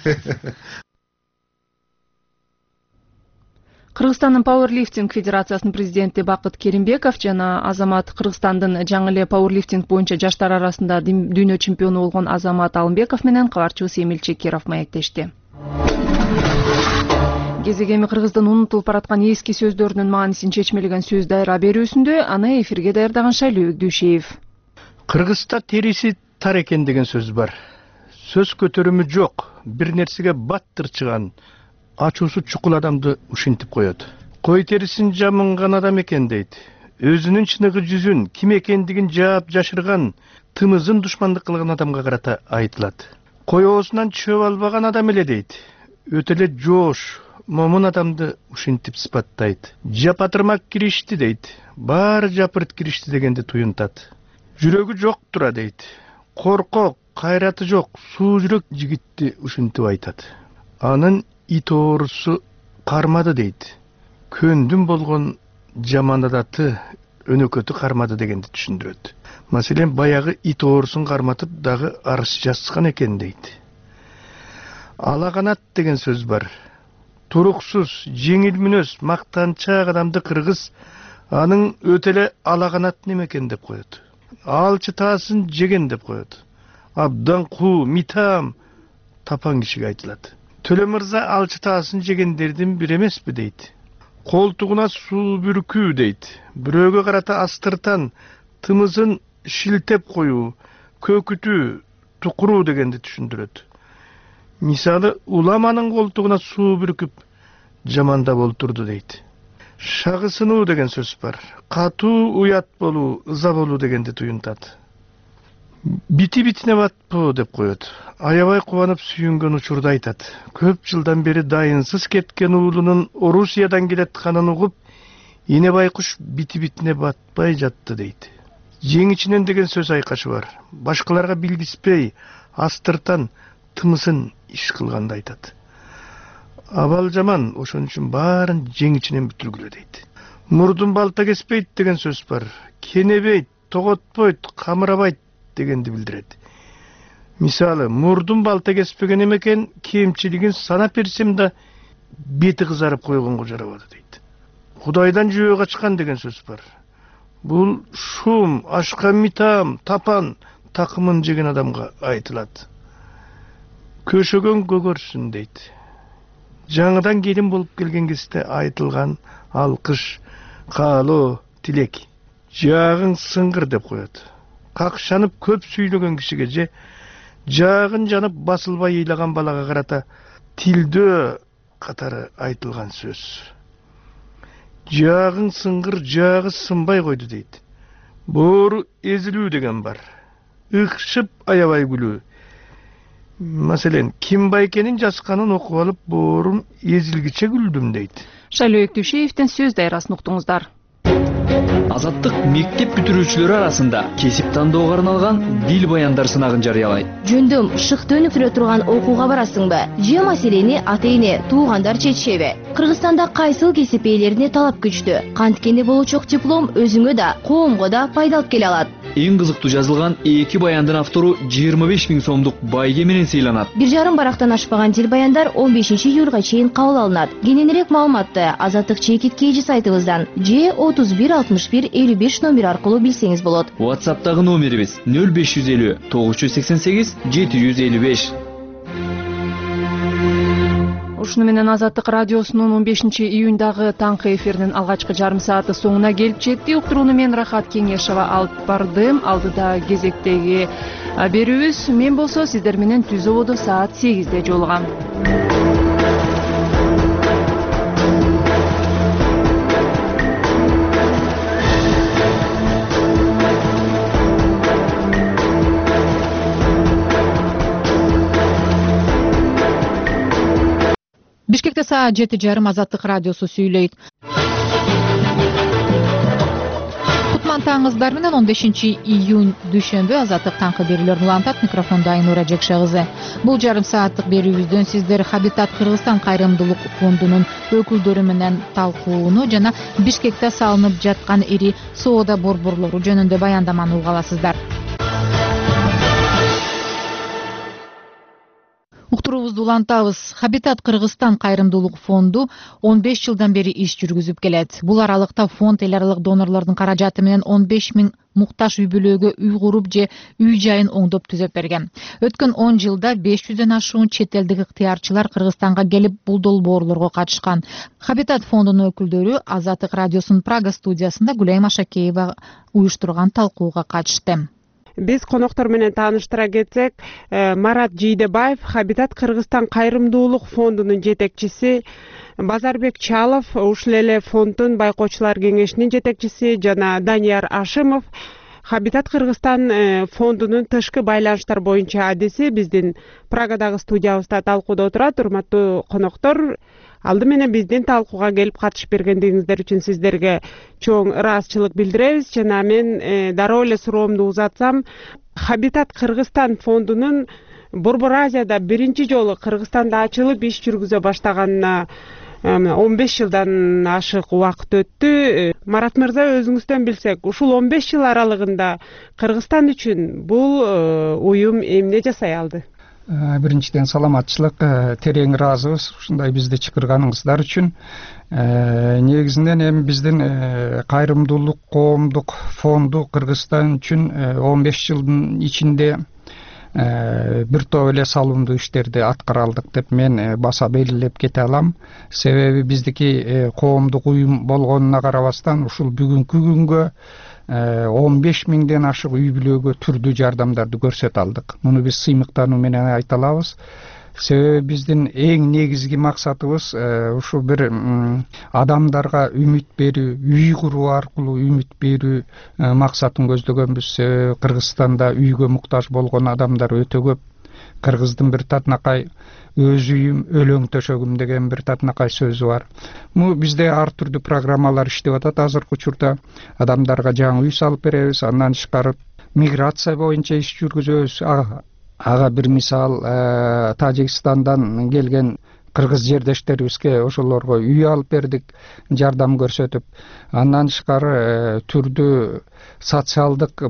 Speaker 1: Кыргызстандын Powerlifting федерациясынын президенти Бакыт Керимбеков жана Азамат Кыргызстандын жаңы эле Powerlifting боюнча жаштар арасында дүйнө чемпиону болгон Азамат Алымбеков менен кабарчыбыз Эмил Чекиров маектешти. Кезегеми Кыргыздын унутулуп бараткан эски сөздөрүнүн маанисин чечмелеген сөз дайра берүүсүндө аны эфирге даярдаган Шайлуу Дүйшеев.
Speaker 13: Кыргызда териси тар экен деген сөз бар. Сөз көтөрүмү жок, бир нерсеге баттырчыган, ачуусу чукул адамды ушинтип коет. Кой терисин жамынган адам экен дейт. Өзүнүн чыныгы жүзүн, ким экендигин жаап жашырган, тымызын душмандык кылган адамга карата айтылат. Кой оозунан чөп албаган адам эле дейт. Өтө эле жоош, момун адамды ушинтип сыпаттайт. Жапатырмак киришти дейт. Баары жапырт киришти дегенди туюнтат. Жүрөгү жок тура дейт. Коркок, кайраты жок, суу жүрөк жигитти ушинтип айтат. Анын ит оорусу кармады дейт. Көндүм болгон жаман адаты өнөкөтү кармады дегенди түшүндүрөт. Маселен, баягы ит оорусун карматып дагы арыз жазган экен дейт. Алаганат деген сөз бар. Туруксуз, жеңил мүнөз, мактанчаак адамды кыргыз анын өтө эле алаганат неме экен деп коет. Алчы таасын жеген деп коет. Абдан куу, митам, тапан кишиге айтылат. Төлө мырза алчы таасын жегендердин бири эмеспи дейт. Колтугуна суу бүркүү дейт. Бирөөгө карата астыртан, тымызын шилтеп коюу, көкүтүү, тукуруу дегенди түшүндүрөт. Мисалы, уламанын колтугуна суу бүркүп жамандап олтурду дейт. Шагысынуу деген сөз бар. Катуу уят болуу, ыза болуу дегенди туюнтат. Бити битине батпоо деп коет. Аябай кубанып сүйүнгөн учурда айтат. Көп жылдан бери дайынсыз кеткен уулунун Орусиядан келатканын угуп, эне байкуш бити битине батпай жатты дейт. Жеңичинен деген сөз айкашы бар. Башкаларга билгиспей, астыртан тымысын иш кылганды айтат. Абал жаман, ошон үчүн баарын жеңичинен бүтүргүлө дейт. Мурдун балта кеспейт деген сөз бар. Кенебейт, тоготпойт, камырабайт дегенди билдирет. Мисалы, мурдун балта кеспеген эмекен, кемчилигин санап берсем да бети кызарып койгонго жарабады дейт. Кудайдан жөө качкан деген сөз бар. Бул шум, ашка митам, тапан, такымын жеген адамга айтылат. Көшөгөн көгөрсүн дейт. Жаңыдан келин болуп келген кезде айтылган алкыш, каалоо, тилек. Жаагың сыңгыр деп коет. Какшанып көп сүйлөгөн кишиге же жаагын жанып басылбай ыйлаган балага карата тилдөө катары айтылган сөз. Жаагың сыңгыр, жаагы сынбай койду дейт. Боору эзилүү деген бар. Ыкшып аябай күлүү. Маселен, ким байкенин жазганын окуп алып, боорум эзилгиче күлдүм дейт.
Speaker 1: Шайлуу Дүйшеевден сөз дайрасын уктуңуздар.
Speaker 14: Азаттык мектеп бүтүрүүчүлөрү арасында кесип тандоого арналган дил баяндар сынагын жарыялайт.
Speaker 15: Жөндөм шыкты өнүктүрө турган окууга барасыңбы? Же маселени ата-эне, туугандар чечишеби? Кыргызстанда кайсыл кесип ээлерине талап күчтүү? Канткени болочок диплом өзүңө да, коомго да пайда алып келе алат.
Speaker 14: эң кызыктуу жазылган 2 баяндын автору 25 000 сомдук байге менен сыйланат.
Speaker 15: 1,5 барактан ашпаган тил баяндар 15 июлга чейин кабыл алынат. Кененирээк маалыматты Азаттык чекит KG сайтыбыздан же 31 61 55 номер аркылуу билсеңиз болот.
Speaker 14: WhatsApp'тагы номерибиз 0550 988 755.
Speaker 1: Ушуну менен Азаттык радиосунун 15 июндагы таңкы эфиринин алгачкы жарым сааты соңуна келип жетти. Уктурууну мен Рахат Кеңешова алып бардым. Алдыда кезектеги берүүбүз мен болсо сиздер менен түз ободо саат 8-де жолугам.
Speaker 16: Бишкекте саат 7:30 Азаттык радиосу сүйлөйт. Кутман таңыңыздар менен 15 июнь дүйшөмбү Азаттык таңкы берүүлөрүн улантат. Микрофондо Айнура Жекше кызы. Бул жарым сааттык берүүбүздөн сиздер Хабитат Кыргызстан кайрымдуулук фондунун өкүлдөрү менен талкууну жана Бишкекте салынып жаткан ири соода борборлору жөнүндө баяндаманы уга аласыздар. Уктуруубузду улантабыз. Хабитат Кыргызстан кайрымдуулук фонду 15 жылдан бери иш жүргүзүп келет. Бул аралыкта фонд эл аралык донорлордун каражаты менен 15 000 муктаж үй бүлөгө үй куруп же үй жайын оңдоп түзөп берген. Өткөн 10 жылда 500дөн ашуун чет элдик ыктыярчылар Кыргызстанга келип бул долбоорлорго катышкан. Хабитат фондунун өкүлдөрү Азаттык радиосунун Прага студиясында Гүлайым Ашакеева уюштурган талкууга катышты.
Speaker 10: Биз коноктор менен тааныштыра кетсек, Марат Жийдебаев, Хабитат Кыргызстан кайрымдуулук фондунун жетекчиси, Базарбек Чалов, ушул эле фонддун байкоочулар кеңешинин жетекчиси жана Данияр Ашимов, Хабитат Кыргызстан фондунун тышкы байланыштар боюнча адиси биздин Прагадагы студиябызда талкууда отурат. Урматтуу коноктор, алды менен биздин талкууга келип катышып бергендигиңиздер үчүн сиздерге чоң ыраазычылык билдиребиз. Жана мен дароо эле суроомду узатсам, Хабитат Кыргызстан фондунун Борбор Азияда биринчи жолу Кыргызстанда ачылып иш жүргүзө баштаганына 15 жылдан ашык убакыт өттү. Марат мырза, өзүңүздөн билсек, ушул 15 жыл аралыгында Кыргызстан үчүн бул уюм эмне жасай алды?
Speaker 17: Биринчиден саламатчылык, терең ыраазыбыз ушундай бизди чакырганыңыздар үчүн. Негизинен эми биздин кайрымдуулук коомдук фонду Кыргызстан үчүн 15 жылдын ичинде бир топ эле салымдуу иштерди аткара алдык деп мен баса белгилеп кете алам. Себеби биздики коомдук уюм болгонуна карабастан ушул бүгүнкү күнгө 15 000ден ашык үй бүлөгө түрдүү жардамдарды көрсөтө алдык. Муну биз сыймыктануу менен айта алабыз. Себеби биздин эң негизги максатыбыз ушу бир адамдарга үмүт берүү, үй куруу аркылуу үмүт берүү максатын көздөгөнбүз. Кыргызстанда үйгө муктаж болгон адамдар өтө көп. Кыргыздын бир татынакай өз үйүм, өлөң төшөгүм деген бир татынакай сөзү бар. Му бизде ар түрдүү программалар иштеп атат азыркы учурда. Адамдарга жаңы үй салып беребиз, андан тышкары миграция боюнча иш жүргүзөбүз. Ага бир мисал Тажикстандан келген кыргыз жердештерибизге ошолорго үй алып бердик, жардам көрсөтүп. Андан тышкары түрдүү социалдык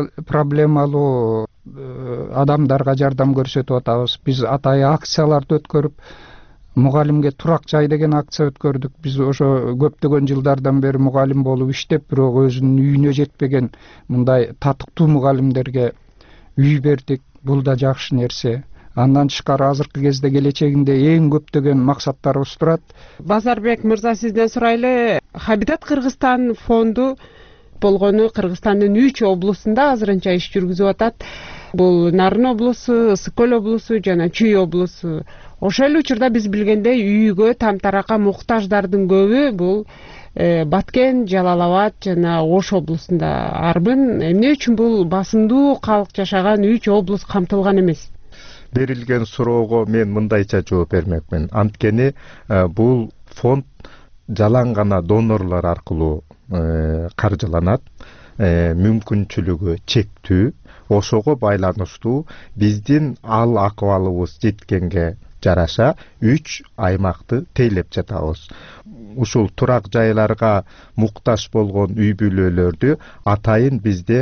Speaker 17: проблемалуу адамдарга жардам көрсөтүп атабыз. Биз атайы акцияларды өткөрүп, мугалимге турак жай деген акция өткөрдүк. Биз ошо көптөгөн жылдардан бери мугалим болуп иштеп, бирок өзүнүн үйүнө жетпеген мындай татыктуу мугалимдерге үй бердик. Бул да жакшы нерсе. Андан тышкары азыркы кезде келечегинде эң көптөгөн максаттарыбыз турат.
Speaker 10: Базарбек мырза, сизден сурайлы. Хабитат Кыргызстан фонду болгону Кыргызстандын 3 облусунда азырынча иш жүргүзүп атат. Бул Нарын облусу, Ысык көл облусу жана Чүй облусу. Ошол учурда биз билгендей үйгө тамтарака муктаждардын көбү бул Баткен, Жалал Абад жана Ош облусунда. Арбын эмне үчүн бул басымдуу калк жашаган 3 облус камтылган эмес?
Speaker 18: Берилген суроого мен мындайча жооп бермекмин. Анткени бул фонд жалаң гана донорлор аркылуу каржыланат. Мүмкүнчүлүгү чектүү, ошого байланыштуу биздин ал акыбалыбыз жеткенге жараша 3 аймакты тейлеп жатабыз. Ушул турак жайларга муктаж болгон үй бүлөлөрдү атайын бизде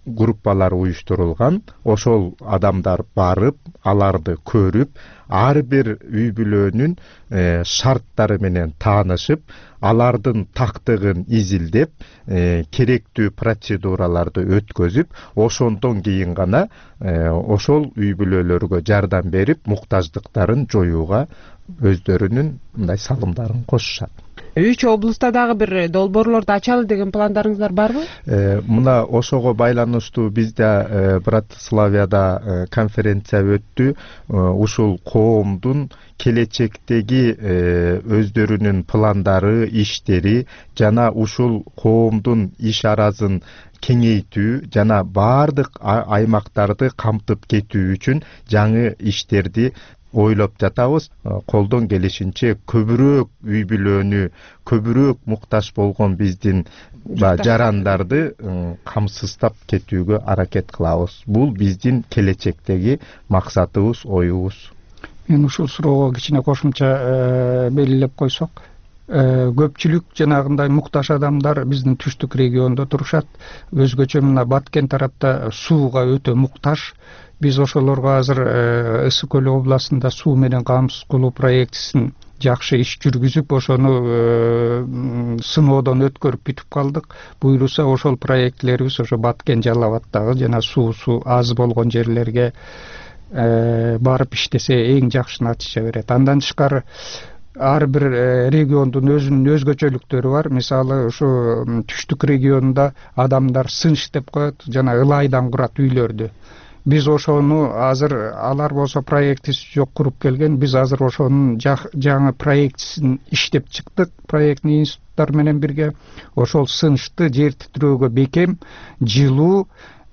Speaker 18: группалар уюштурулган. Ошол адамдар барып, аларды көрүп, ар бир үй бүлөнүн шарттары менен таанышып, алардын тактыгын изилдеп, керектүү процедураларды өткөзүп, ошондон кийин гана ошол үй бүлөлөргө жардам берип, муктаждыктарын жоюуга өздөрүнүн мындай салымдарын кошушат.
Speaker 10: 3 облуста дагы бир долбоорлорду ачалы деген пландарыңыздар барбы?
Speaker 18: Мына ошого байланыштуу бизде Братславияда конференция өттү. Ушул коомдун келечектеги өздөрүнүн пландары, иштери жана ушул коомдун иш аразын кеңейтүү жана баардык аймактарды камтып кетүү үчүн жаңы иштерди ойлоп жатабыз. Колдон келишинче көбүрөөк үй бүлөнү, көбүрөөк муктаж болгон биздин жарандарды камсыздап кетүүгө аракет кылабыз. Бул биздин келечектеги максатыбыз, оюбуз.
Speaker 17: Мен ушул суроого кичине кошумча белгилеп койсок, көпчүлүк жанагындай муктаж адамдар биздин түштүк региондо турушат. Өзгөчө мына Баткен тарапта сууга өтө муктаж. Биз ошолорго азыр Ысык көл областында суу менен камсыз кылуу проектисин жакшы иш жүргүзүп, ошону сыноодон өткөрүп бүтүп калдык. Буюрса ошол проектлерибиз ошо Баткен, Жалал Абадтагы жана суусу аз болгон жерлерге барып иштесе эң жакшы натыйжа берет. Андан тышкары ар бир региондун өзүнүн өзгөчөлүктөрү бар. Мисалы ушу түштүк регионунда адамдар сын иштеп коет жана ылайдан курат үйлөрдү. Биз ошону азыр алар болсо проектиси жок куруп келген. Биз азыр ошонун жаңы проектисин иштеп чыктык. Проектный институттар менен бирге ошол сынышты жер титирөөгө бекем, жылуу,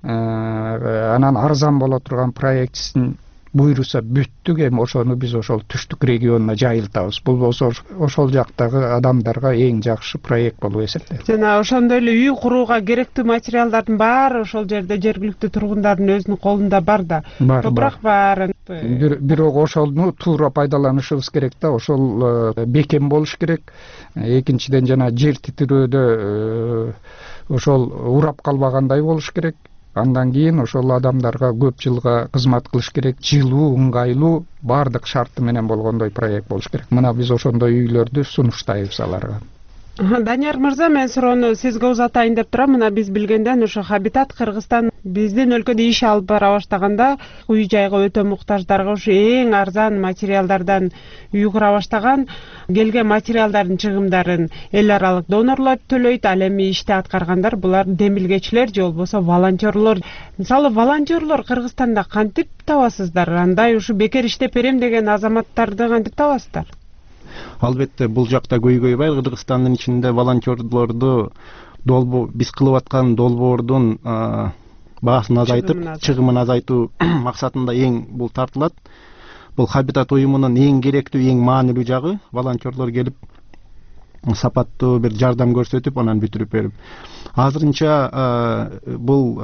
Speaker 17: анан арзан боло турган проектисин буйруса бүттүк. Эми ошону биз ошол түштүк регионуна жайылтабыз. Бул болсо ошол жактагы адамдарга эң жакшы проект болуп эсептелет.
Speaker 10: Жана ошондой эле үй курууга керектүү материалдардын баары ошол жерде жергиликтүү тургундардын өзүнүн колунда бар да. Топурак бар.
Speaker 17: Бирок ошону туура пайдаланышыбыз керек да. Ошол бекем болуш керек. Экинчиден жана жер титирөөдө ошол урап калбагандай болуш керек. Андан кийин ошол адамдарга көп жылга кызмат кылыш керек. Жылуу, ыңгайлуу, баардык шарты менен болгондой проект болуш керек. Мына биз ошондой үйлөрдү сунуштайбыз аларга.
Speaker 10: Данияр мырза, мен суроону сизге узатайын деп турам. Мына биз билгенден ошо Хабитат Кыргызстан биздин өлкөдө иш алып бара баштаганда үй жайга өтө муктаждарга ушу эң арзан материалдардан үй кура баштаган. Келген материалдардын чыгымдарын эл аралык донорлор төлөйт. Ал эми ишти аткаргандар булар демилгечилер же болбосо волонтерлор. Мисалы волонтерлор Кыргызстанда кантип табасыздар? Андай ушу бекер иштеп берем деген азаматтарды кантип табасыздар?
Speaker 3: Албетте бул жакта көйгөй бар. Кыргызстандын ичинде волонтерлорду биз кылып аткан долбоордун баасын азайтып, чыгымын азайтуу максатында эң бул тартылат. Бул Хабитат уюмунун эң керектүү, эң маанилүү жагы волонтерлор келип сапаттуу бир жардам көрсөтүп, анан бүтүрүп берип. Азырынча бул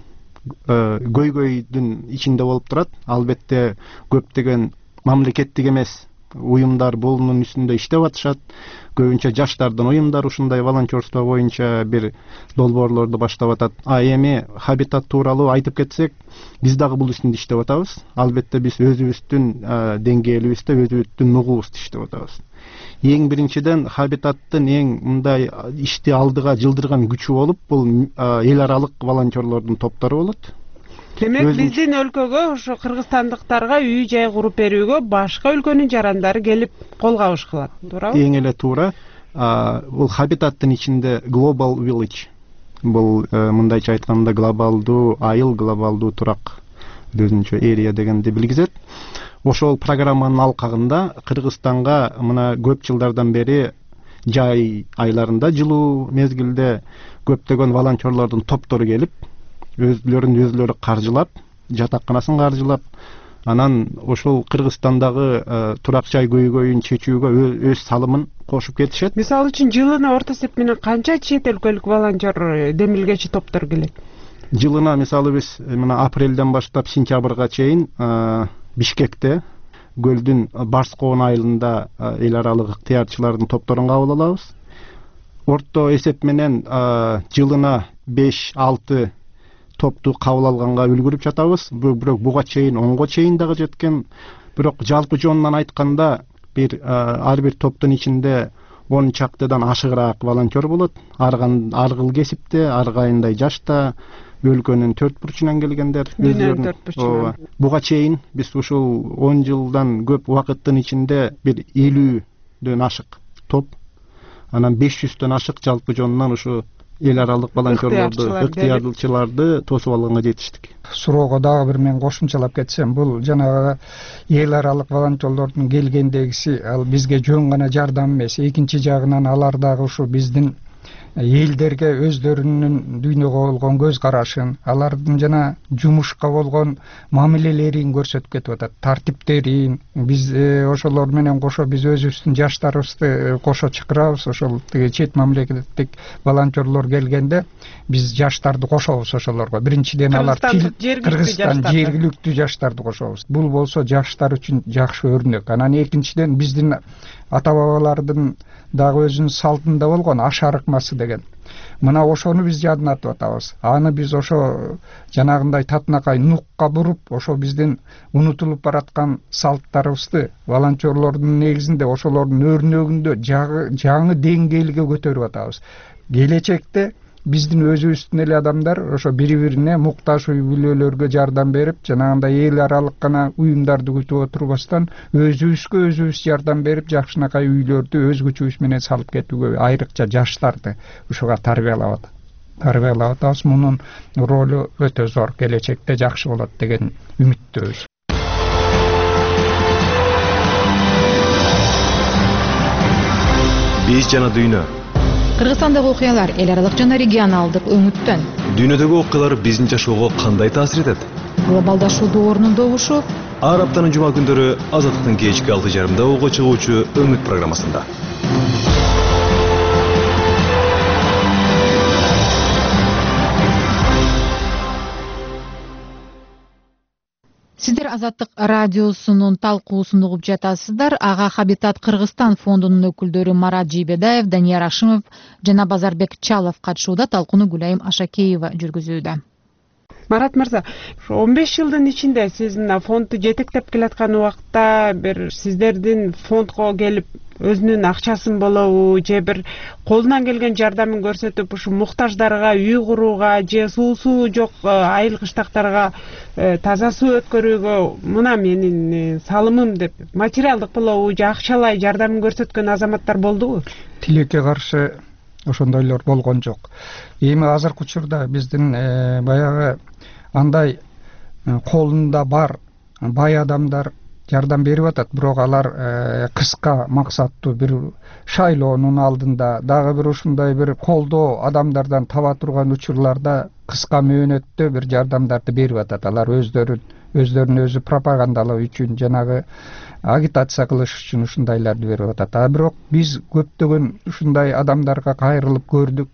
Speaker 3: көйгөйдүн ичинде болуп турат. Албетте көптөгөн мамлекеттик эмес уюмдар бунун үстүндө иштеп атышат. Көбүнчө жаштардын уюмдары ушундай волонтерство боюнча бир долбоорлорду баштап атат. Эми Хабитат тууралуу айтып кетсек, биз дагы бул үстүндө иштеп атабыз. Албетте биз өзүбүздүн деңгээлибизде, өзүбүздүн нугубузду иштеп атабыз. Эң биринчиден Хабитаттын эң мындай ишти алдыга жылдырган күчү болуп, бул эл аралык волонтерлордун топтору болот.
Speaker 10: Демек биздин өлкөгө ошо кыргызстандыктарга үй жай куруп берүүгө башка өлкөнүн жарандары келип кол кабыш кылат, туурабы?
Speaker 3: Эң эле туура. Бул Хабитаттын ичинде Global Village. Бул мындайча айтканда глобалдуу айыл, глобалдуу турак, өзүнчө эрия дегенди билгизет. Ошол программанын алкагында Кыргызстанга мына көп жылдардан бери жай айларында, жылуу мезгилде көптөгөн волонтерлордун топтору келип, өзлөрү каржылап, жатаканасын каржылап, анан ошол Кыргызстандагы турак жай көйгөйүн чечүүгө өз салымын кошуп кетишет.
Speaker 10: Мисалы үчүн жылына орто эсеп менен канча чет өлкөлүк волонтер демилгечи топтор келет?
Speaker 3: Жылына мисалы биз мына апрелден баштап сентябрга чейин Бишкекте көлдүн Барскоон айылында эл аралык ыктыярчылардын топторун кабыл алабыз. Орто эсеп менен жылына 5-6
Speaker 19: топту кабыл алганга үлгүрүп жатабыз. Бирок буга чейин 10го чейин дагы жеткен. Бирок жалпы жонунан айтканда ар бир топтун ичинде 10 чактыдан ашыгыраак волонтер болот. Ар кыл кесипте, ар кайындай жашта, өлкөнүн 4 бурчунан келгендер. Буга чейин биз ушул 10 жылдан көп убакыттын ичинде бир 50дөн ашык топ, анан 500дөн ашык жалпы жонунан ушу эл аралык волонтерлорду, ыктыярчыларды тосуп алганга жетиштик.
Speaker 17: Суроого дагы бир мен кошумчалап кетсем, бул жанагы эл аралык волонтерлордун келгендегиси ал бизге жөн гана жардам эмес, экинчи жагынан алар дагы ушу биздин элдерге өздөрүнүн дүйнөгө болгон көз карашын, алардын жана жумушка болгон мамилелерин көрсөтүп кетип атат, тартиптерин. Биз ошолор менен кошо биз өзүбүздүн жаштарыбызды кошо чакырабыз. Ошол чет мамлекеттик волонтерлор келгенде биз жаштарды кошобуз ошолорго. Биринчиден алар Кыргызстан жергиликтүү жаштарды кошобуз. Бул болсо жаштар үчүн жакшы өрнөк. Анан экинчиден биздин ата бабалардын дагы өзүнүн салтында болгон аш арыкмасы деген. Мына ошону биз жадынатып атабыз. Аны биз ошо жанагындай татынакай нукка буруп, ошо биздин унутулуп бараткан салттарыбызды волонтерлордун негизинде ошолордун өрнөгүндө жаңы деңгээлге көтөрүп атабыз. Келечекте биздин өзүбүздүн эле адамдар ошо бири-бирине муктаж үй бүлөлөргө жардам берип, жанагындай эл аралык гана уюмдарды күтүп отурбастан өзүбүзгө өзүбүз жардам берип, жакшынакай үйлөрдү өз күчүбүз менен салып кетүүгө, айрыкча жаштарды ушуга тарбиялап атабыз. Мунун ролу өтө зор, келечекте жакшы болот деген үмүттөбүз.
Speaker 14: Биз жана дүйнө.
Speaker 16: Кыргызстандагы окуялар эл аралык жана регионалдык өңүттөн.
Speaker 14: Дүйнөдөгү окуялар биздин жашоого кандай таасир этет?
Speaker 16: Глобалдашуудун орнундобушу?
Speaker 14: Ар аптанын жума күндөрү Азаттыктын кечки 6:30 ого чыгуучу өңүт программасында.
Speaker 16: Сиздер Азаттык радиосунун талкуусун угуп жатасыздар. Ага Хабитат Кыргызстан фондунун өкүлдөрү Марат Жийбедаев, Данияр Ашимов жана Базарбек Чалов катышууда, талкууну Гүлайым Ашакеева жүргүзүүдө.
Speaker 10: Марат мырза, 15 жылдын ичинде сиз мына фондду жетектеп келаткан убакта бир сиздердин фондго келип өзүнүн акчасын болобу же бир колунан келген жардамын көрсөтүп ушу муктаждарга үй курууга же суусу жок айыл кыштактарга таза суу өткөрүүгө мына менин салымым деп материалдык болобу же акчалай жардамын көрсөткөн азаматтар болдубу?
Speaker 17: Тилекке каршы ошондойлор болгон жок. Эми азыркы учурда биздин баягы андай колунда бар бай адамдар жардам берип атат, бирок алар кыска максаттуу бир шайлоонун алдында дагы бир ушундай бир колдоо адамдардан таба турган учурларда кыска мөөнөттө бир жардамдарды берип атат. Алар өздөрүн өзү пропагандалоо үчүн, жанагы агитация кылыш үчүн ушундайларды берип атат. Бирок биз көптөгөн ушундай адамдарга кайрылып көрдүк,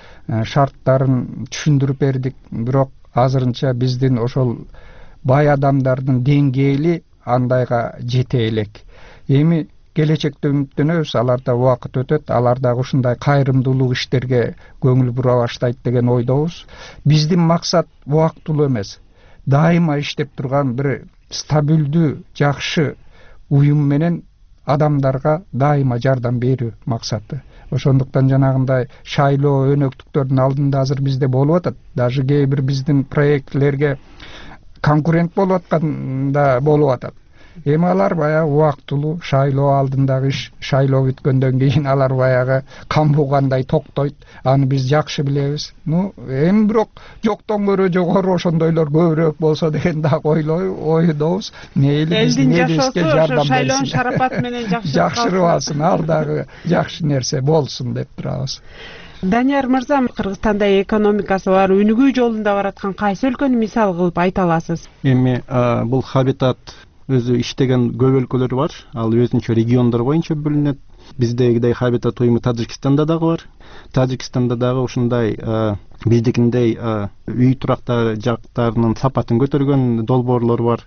Speaker 17: шарттарын түшүндүрүп бердик. Бирок азырынча биздин ошол бай адамдардын деңгээли андайга жете элек. Эми келечекте үмүттөнөбүз, аларда убакыт өтөт, алар дагы ушундай кайрымдуулук иштерге көңүл бура баштайт деген ойдобуз. Биздин максат убактылуу эмес, дайыма иштеп турган бир стабилдүү, жакшы уюм менен адамдарга дайыма жардам берүү максаты. Ошондуктан жанагындай шайлоо өнөктүктөрдүн алдында азыр бизде болуп атат. Даже кээ бир биздин проектлерге конкурент болуп атканда болуп атат. Эми алар баягы убактылуу шайлоо алдындагы иш, шайлоо бүткөндөн кийин алар баягы кан буугандай токтойт. Аны биз жакшы билебиз. Эми бирок жоктон көрө жогору ошондойлор көбүрөөк болсо деген дагы ойдобуз. Мейли биздин элибизге жардам берсин.
Speaker 10: Шайлоонун шарапаты менен
Speaker 17: жакшырыбасын, ар дагы жакшы нерсе болсун деп турабыз.
Speaker 10: Данияр мырза, Кыргызстанда экономикасы бар, өнүгүү жолунда бараткан кайсы өлкөнү мисал кылып айта аласыз?
Speaker 19: Эми бул Хабитат өзү иштеген көп өлкөлөр бар. Ал өзүнчө региондор боюнча бөлүнөт. Биздегидей Хабитат уюму Тажикстанда дагы бар. Тажикстанда дагы ушундай биздикиндей үй турактар жактарынын сапатын көтөргөн долбоорлор бар.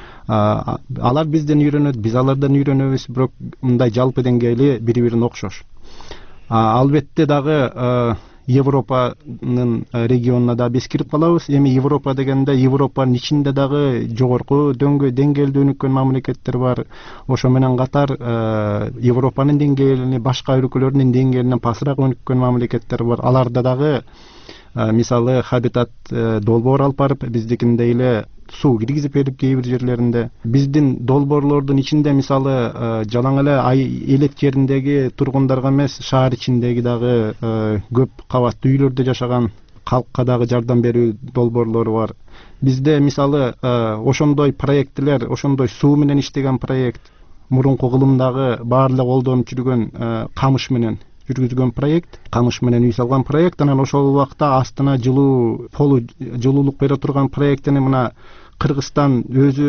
Speaker 19: Алар бизден үйрөнөт, биз алардан үйрөнөбүз, бирок мындай жалпы деңгээли бири-бирине окшош. Албетте дагы Европанын регионуна да биз кирип калабыз. Эми Европа дегенде Европанын ичинде дагы жогорку деңгээлде өнүккөн мамлекеттер бар. Ошо менен катар Европанын деңгээлине, башка өлкөлөрдүн деңгээлинен пасыраак өнүккөн мамлекеттер бар. Аларда дагы мисалы хабитат долбоор алып барып, биздикиндей эле суу киргизип берип кээ бир жерлеринде. Биздин долбоорлордун ичинде мисалы жалаң эле ай элек жериндеги тургундарга эмес, шаар ичиндеги дагы көп кабаттуу үйлөрдө жашаган калкка дагы жардам берүү долбоорлору бар. Бизде мисалы ошондой проекттер, ошондой суу менен иштеген проект, мурунку кылымдагы баардык колдонуп жүргөн камыш менен жүргүзгөн проект, камыш менен үй салган проект, анан ошол убакта астына жылуулук бере турган проектини мына Кыргызстан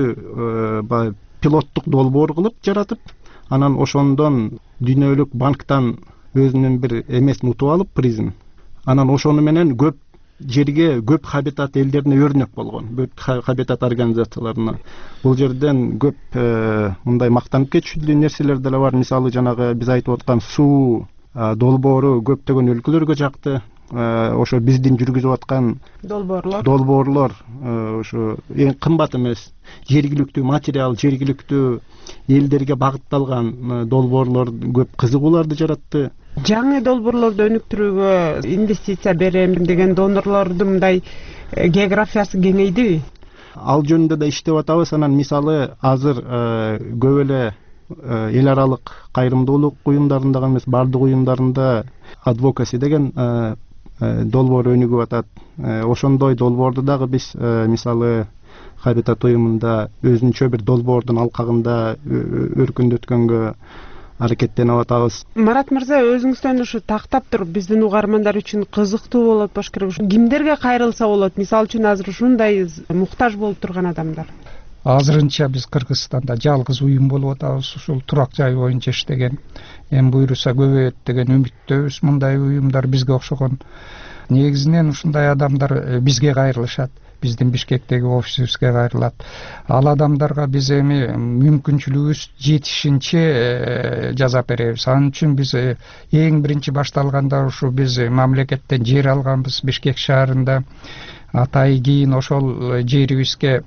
Speaker 19: өзү пилоттук долбоор кылып жаратып, анан ошондон дүйнөлүк банктан өзүнүн бир эмесин утуп алып, призин. Анан ошону менен көп жерге, көп хабитат элдерине өрнөк болгон, көп хабитат организацияларына. Бул жерден көп мындай мактанып кетиштүү нерселер деле бар. Мисалы жанагы биз айтып аткан суу долбоору көптөгөн өлкөлөргө жакты. Ошо биздин жүргүзүп аткан долбоорлор ошо эң кымбат эмес, жергиликтүү материал, жергиликтүү элдерге багытталган долбоорлор көп кызыгууларды жаратты.
Speaker 10: Жаңы долбоорлорду өнүктүрүүгө инвестиция берем деген донорлордун мындай географиясы кеңейдиби?
Speaker 19: Ал жөнүндө да иштеп атабыз. Анан мисалы азыр көп эле эл аралык кайрымдуулук уюмдарында эмес, бардык уюмдарында advocacy деген долбоор өнүгүп атат. Ошондой долбоорду дагы биз мисалы Хабитат уюмунда өзүнчө бир долбоордун алкагында өркүндөткөнгө аракеттенип атабыз.
Speaker 10: Марат мырза, өзүңүздөн ушу тактап туруп биздин угармандар үчүн кызыктуу болот болуш керек. Кимдерге кайрылса болот? Мисалы үчүн азыр ушундай муктаж болуп турган адамдар.
Speaker 17: Азырынча биз Кыргызстанда жалгыз уюм болуп атабыз, ушул турак жай боюнча иштеген. Эми буйруса көбөйөт деген үмүттөбүз. Мындай уюмдар бизге окшогон. Негизинен ушундай адамдар бизге кайрылышат. Биздин Бишкектеги офисибизге кайрылат. Ал адамдарга биз эми мүмкүнчүлүгүбүз жетишинче жазап беребиз. Анын үчүн биз эң биринчи башталганда ушу биз мамлекеттен жер алганбыз Бишкек шаарында. Атай кийин ошол жерибизге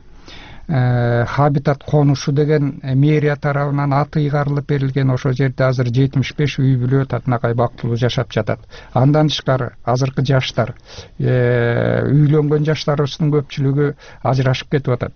Speaker 17: Хабитат конушу деген мэрия тарабынан аты ыйгарылып берилген. Ошол жерде азыр 75 үй бүлө татынакай бактылуу жашап жатат. Андан тышкары азыркы жаштар, үйлөнгөн жаштарыбыздын көпчүлүгү ажырашып кетип атат.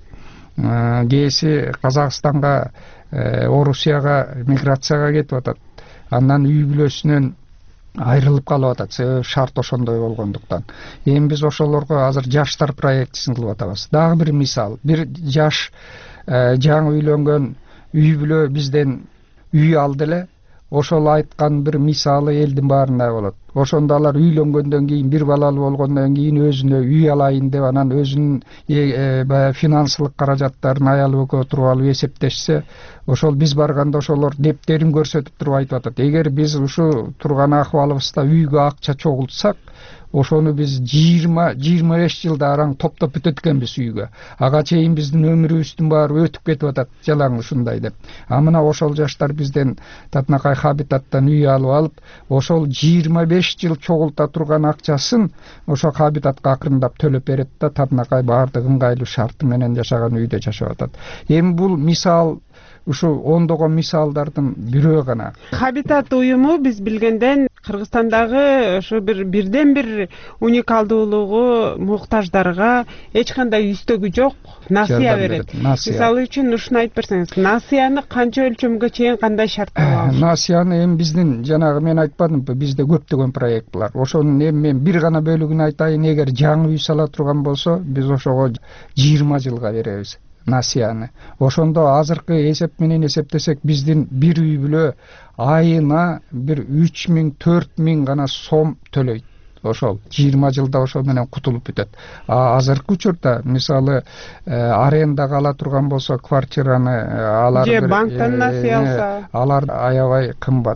Speaker 17: Кээси Казакстанга, Орусияга миграцияга кетип атат. Андан үй бүлөсүнөн айрылып калып атат, шарт ошондой болгондуктан. Эми биз ошолорго азыр жаштар проектисин кылып атабыз. Дагы бир мисал, бир жаш жаңы үйлөнгөн үй бүлө бизден үй алды эле. Ошол айткан бир мисалы элдин баарында болот. Ошондо алар үйлөнгөндөн кийин, бир балалуу болгондон кийин өзүнө үй алайын деп, анан өзүнүн финансылык каражаттарын аялы экөө туруп алып эсептешсе, ошол биз барганда ошолор дептерин көрсөтүп туруп айтып атат. Эгер биз ушу турган акыбалыбызда үйгө акча чогултсак, ошону биз 20-25 жылда араң топтоп бүтөт экенбиз үйгө. Ага чейин биздин өмүрүбүздүн баары өтүп кетип атат, жалаң ушундай деп. Мына ошол жаштар бизден Татынакай Хабитаттан үй алып, ошол 25 жыл чогулта турган акчасын ошо Хабитатка акырындап төлөп берет да, Татынакай баардык ыңгайлуу шарты менен жашаган үйдө жашап атат. Эми бул мисал ушу ондогон мисалдардын бирөө гана.
Speaker 10: Хабитат уюму биз билгенден Кыргызстандагы ошо бирден бир уникалдуулугу муктаждарга эч кандай үстөгү жок, насыя берет. Мисалы үчүн ушуну айтып берсеңиз, насыяны канча өлчөмгө чейин кандай шарттар бар?
Speaker 17: Насыяны эми биздин жанагы мен айтпадымбы, бизде көптөгөн проект бар. Ошонун эми мен бир гана бөлүгүн айтайын. Эгер жаңы үй сала турган болсо, биз ошого 20 жылга беребиз насыяны. Ошондо азыркы эсеп менен эсептесек, биздин бир үй бүлө айына бир 3000-4000 гана сом төлөйт. Ошол 20 жылда ошол менен кутулуп бүтөт. Азыркы учурда мисалы арендага ала турган болсо квартираны, алар
Speaker 10: же банктан насыя алса,
Speaker 17: алар аябай кымбат.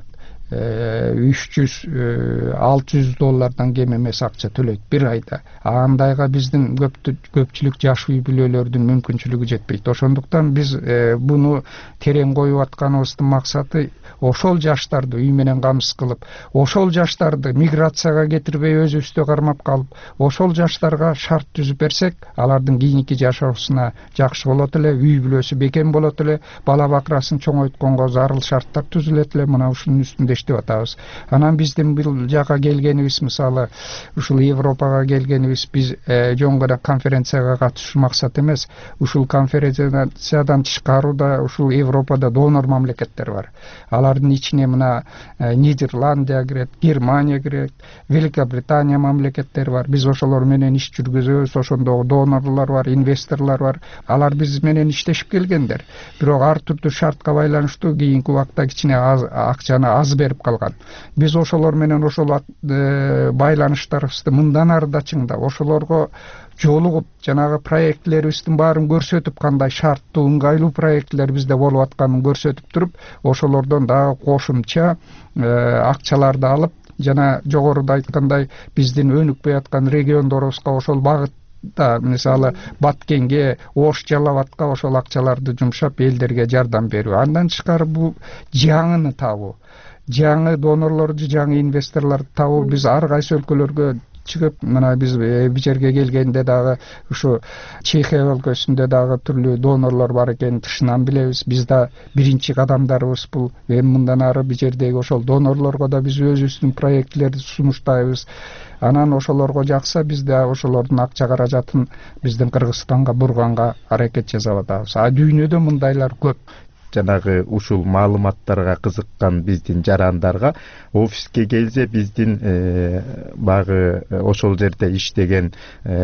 Speaker 17: $300-600 кем эмес акча төлөйт бир айда. Андайга биздин көпчүлүк жаш үй бүлөлөрдүн мүмкүнчүлүгү жетпейт. Ошондуктан биз буну терең коюп атканыбыздын максаты ошол жаштарды үй менен камсыз кылып, ошол жаштарды миграцияга кетирбей өзүбүздө кармап калып, ошол жаштарга шарт түзүп берсек, алардын кийинки жашоосуна жакшы болот эле, үй бүлөсү бекем болот эле, бала бакырасын чоңойтконго зарыл шарттар түзүлөт эле. Мына ушунун үстүндө иштеп атабыз. Анан биздин бул жака келгенибиз, мисалы ушул Европага келгенибиз, биз жөн гана конференцияга катышуу максат эмес. Ушул конференциядан тышкарыда ушул Европада донор мамлекеттер бар. Алардын ичине мына Нидерландия кирет, Германия кирет, Великобритания мамлекеттери бар. Биз ошолор менен иш жүргүзөбүз. Ошондо донорлор бар, инвесторлор бар. Алар биз менен иштешип келгендер. Бирок ар түрдүү шартка байланыштуу кийинки убакта кичине акчаны аз берип калган. Биз ошолор менен ошол байланыштарыбызды мындан ары да чыңдап, ошолорго жолугуп, жанагы проектлерибиздин баарын көрсөтүп, кандай шарттуу, ыңгайлуу проектлер бизде болуп атканын көрсөтүп туруп, ошолордон дагы кошумча акчаларды алып, жана жогоруда айткандай, биздин өнүкпөй аткан региондорубузга ошол багытта, мисалы Баткенге, Ош Жалал-Абадка ошол акчаларды жумшап, элдерге жардам берүү. Андан тышкары бул жаңыны табуу, жаңы донорлорду, жаңы инвесторлорду табуу. Биз ар кайсы өлкөлөргө чыгып, мына биз бул жерге келгенде дагы ушу Чехия өлкөсүндө дагы түрлүү донорлор бар экенин тышынан билебиз. Биз да биринчи кадамдарыбыз бул. Мындан ары бул жердеги ошол донорлорго да биз өзүбүздүн проектлерди сунуштайбыз. Анан ошолорго жакса, биз да ошолордун акча каражатын биздин Кыргызстанга бурганга аракет жасап атабыз. Дүйнөдө мындайлар көп.
Speaker 18: Жанагы ушул маалыматтарга кызыккан биздин жарандарга офиске келсе, биздин багы ошол жерде иштеген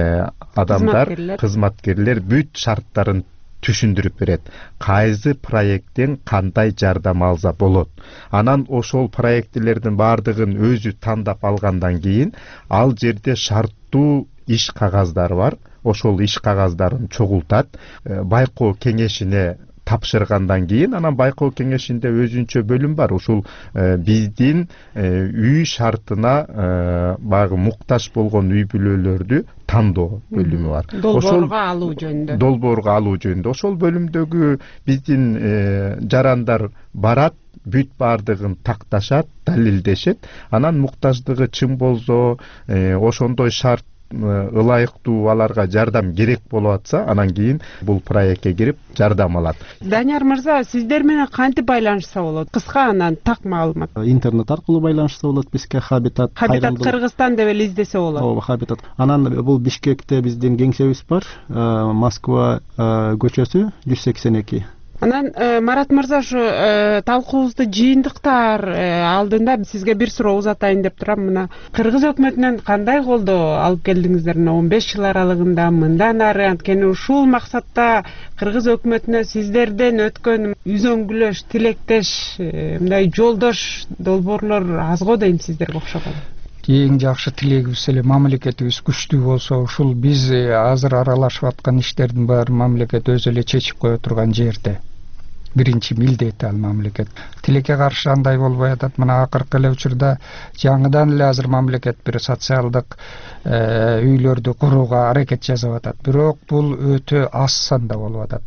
Speaker 18: адамдар, кызматкерлер бүт шарттарын түшүндүрүп берет. Кайсы проекттен кандай жардам алса болот. Анан ошол проектлердин баардыгын өзү тандап алгандан кийин, ал жерде шарттуу иш кагаздары бар. Ошол иш кагаздарын чогултат, байкоо кеңешине тапшыргандан кийин, анан байкоо кеңешинде өзүнчө бөлүм бар. Ушул биздин үй шартына багы муктаж болгон үй бүлөлөрдү тандоо бөлүмү бар.
Speaker 10: Долбоорго алуу жөнүндө.
Speaker 18: Долбоорго алуу жөнүндө. Ошол бөлүмдөгү биздин жарандар барат, бүт баардыгын такташат, далилдешет. Анан муктаждыгы чын болсо, ошондой шарт ылайыктуу аларга жардам керек болуп атса, анан кийин бул проектке кирип жардам алат.
Speaker 10: Данияр мырза, сиздер менен кантип байланышса болот? Кыска анан так маалымат.
Speaker 19: Интернет аркылуу байланышса болот. Бизге Хабитат
Speaker 10: Кыргызстан деп эле издесе болот.
Speaker 19: Ооба, Хабитат. Анан бул Бишкекте биздин кеңсебиз бар. Москва көчөсү 182.
Speaker 10: Анан Марат мырза, ушу талкуубузду жыйынтыктар алдында сизге бир суроо узатайын деп турам. Мына Кыргыз өкмөтүнөн кандай колдоо алып келдиңиздер? 15 жыл аралыгында мындан ары, анткени ушул максатта Кыргыз өкмөтүнө сиздерден өткөн үзөңгүлөш, тилектеш, мындай жолдош долбоорлор аз го дейм сиздерге окшогон.
Speaker 17: Эң жакшы тилегибиз эле мамлекетибиз күчтүү болсо, ушул биз азыр аралашып аткан иштердин баарын мамлекет өзү эле чечип кое турган жерде. Биринчи милдети ал мамлекет. Тилекке каршы андай болбой атат. Мына акыркы эле учурда жаңыдан эле азыр мамлекет бир социалдык үйлөрдү курууга аракет жасап атат. Бирок бул өтө аз санда болуп атат.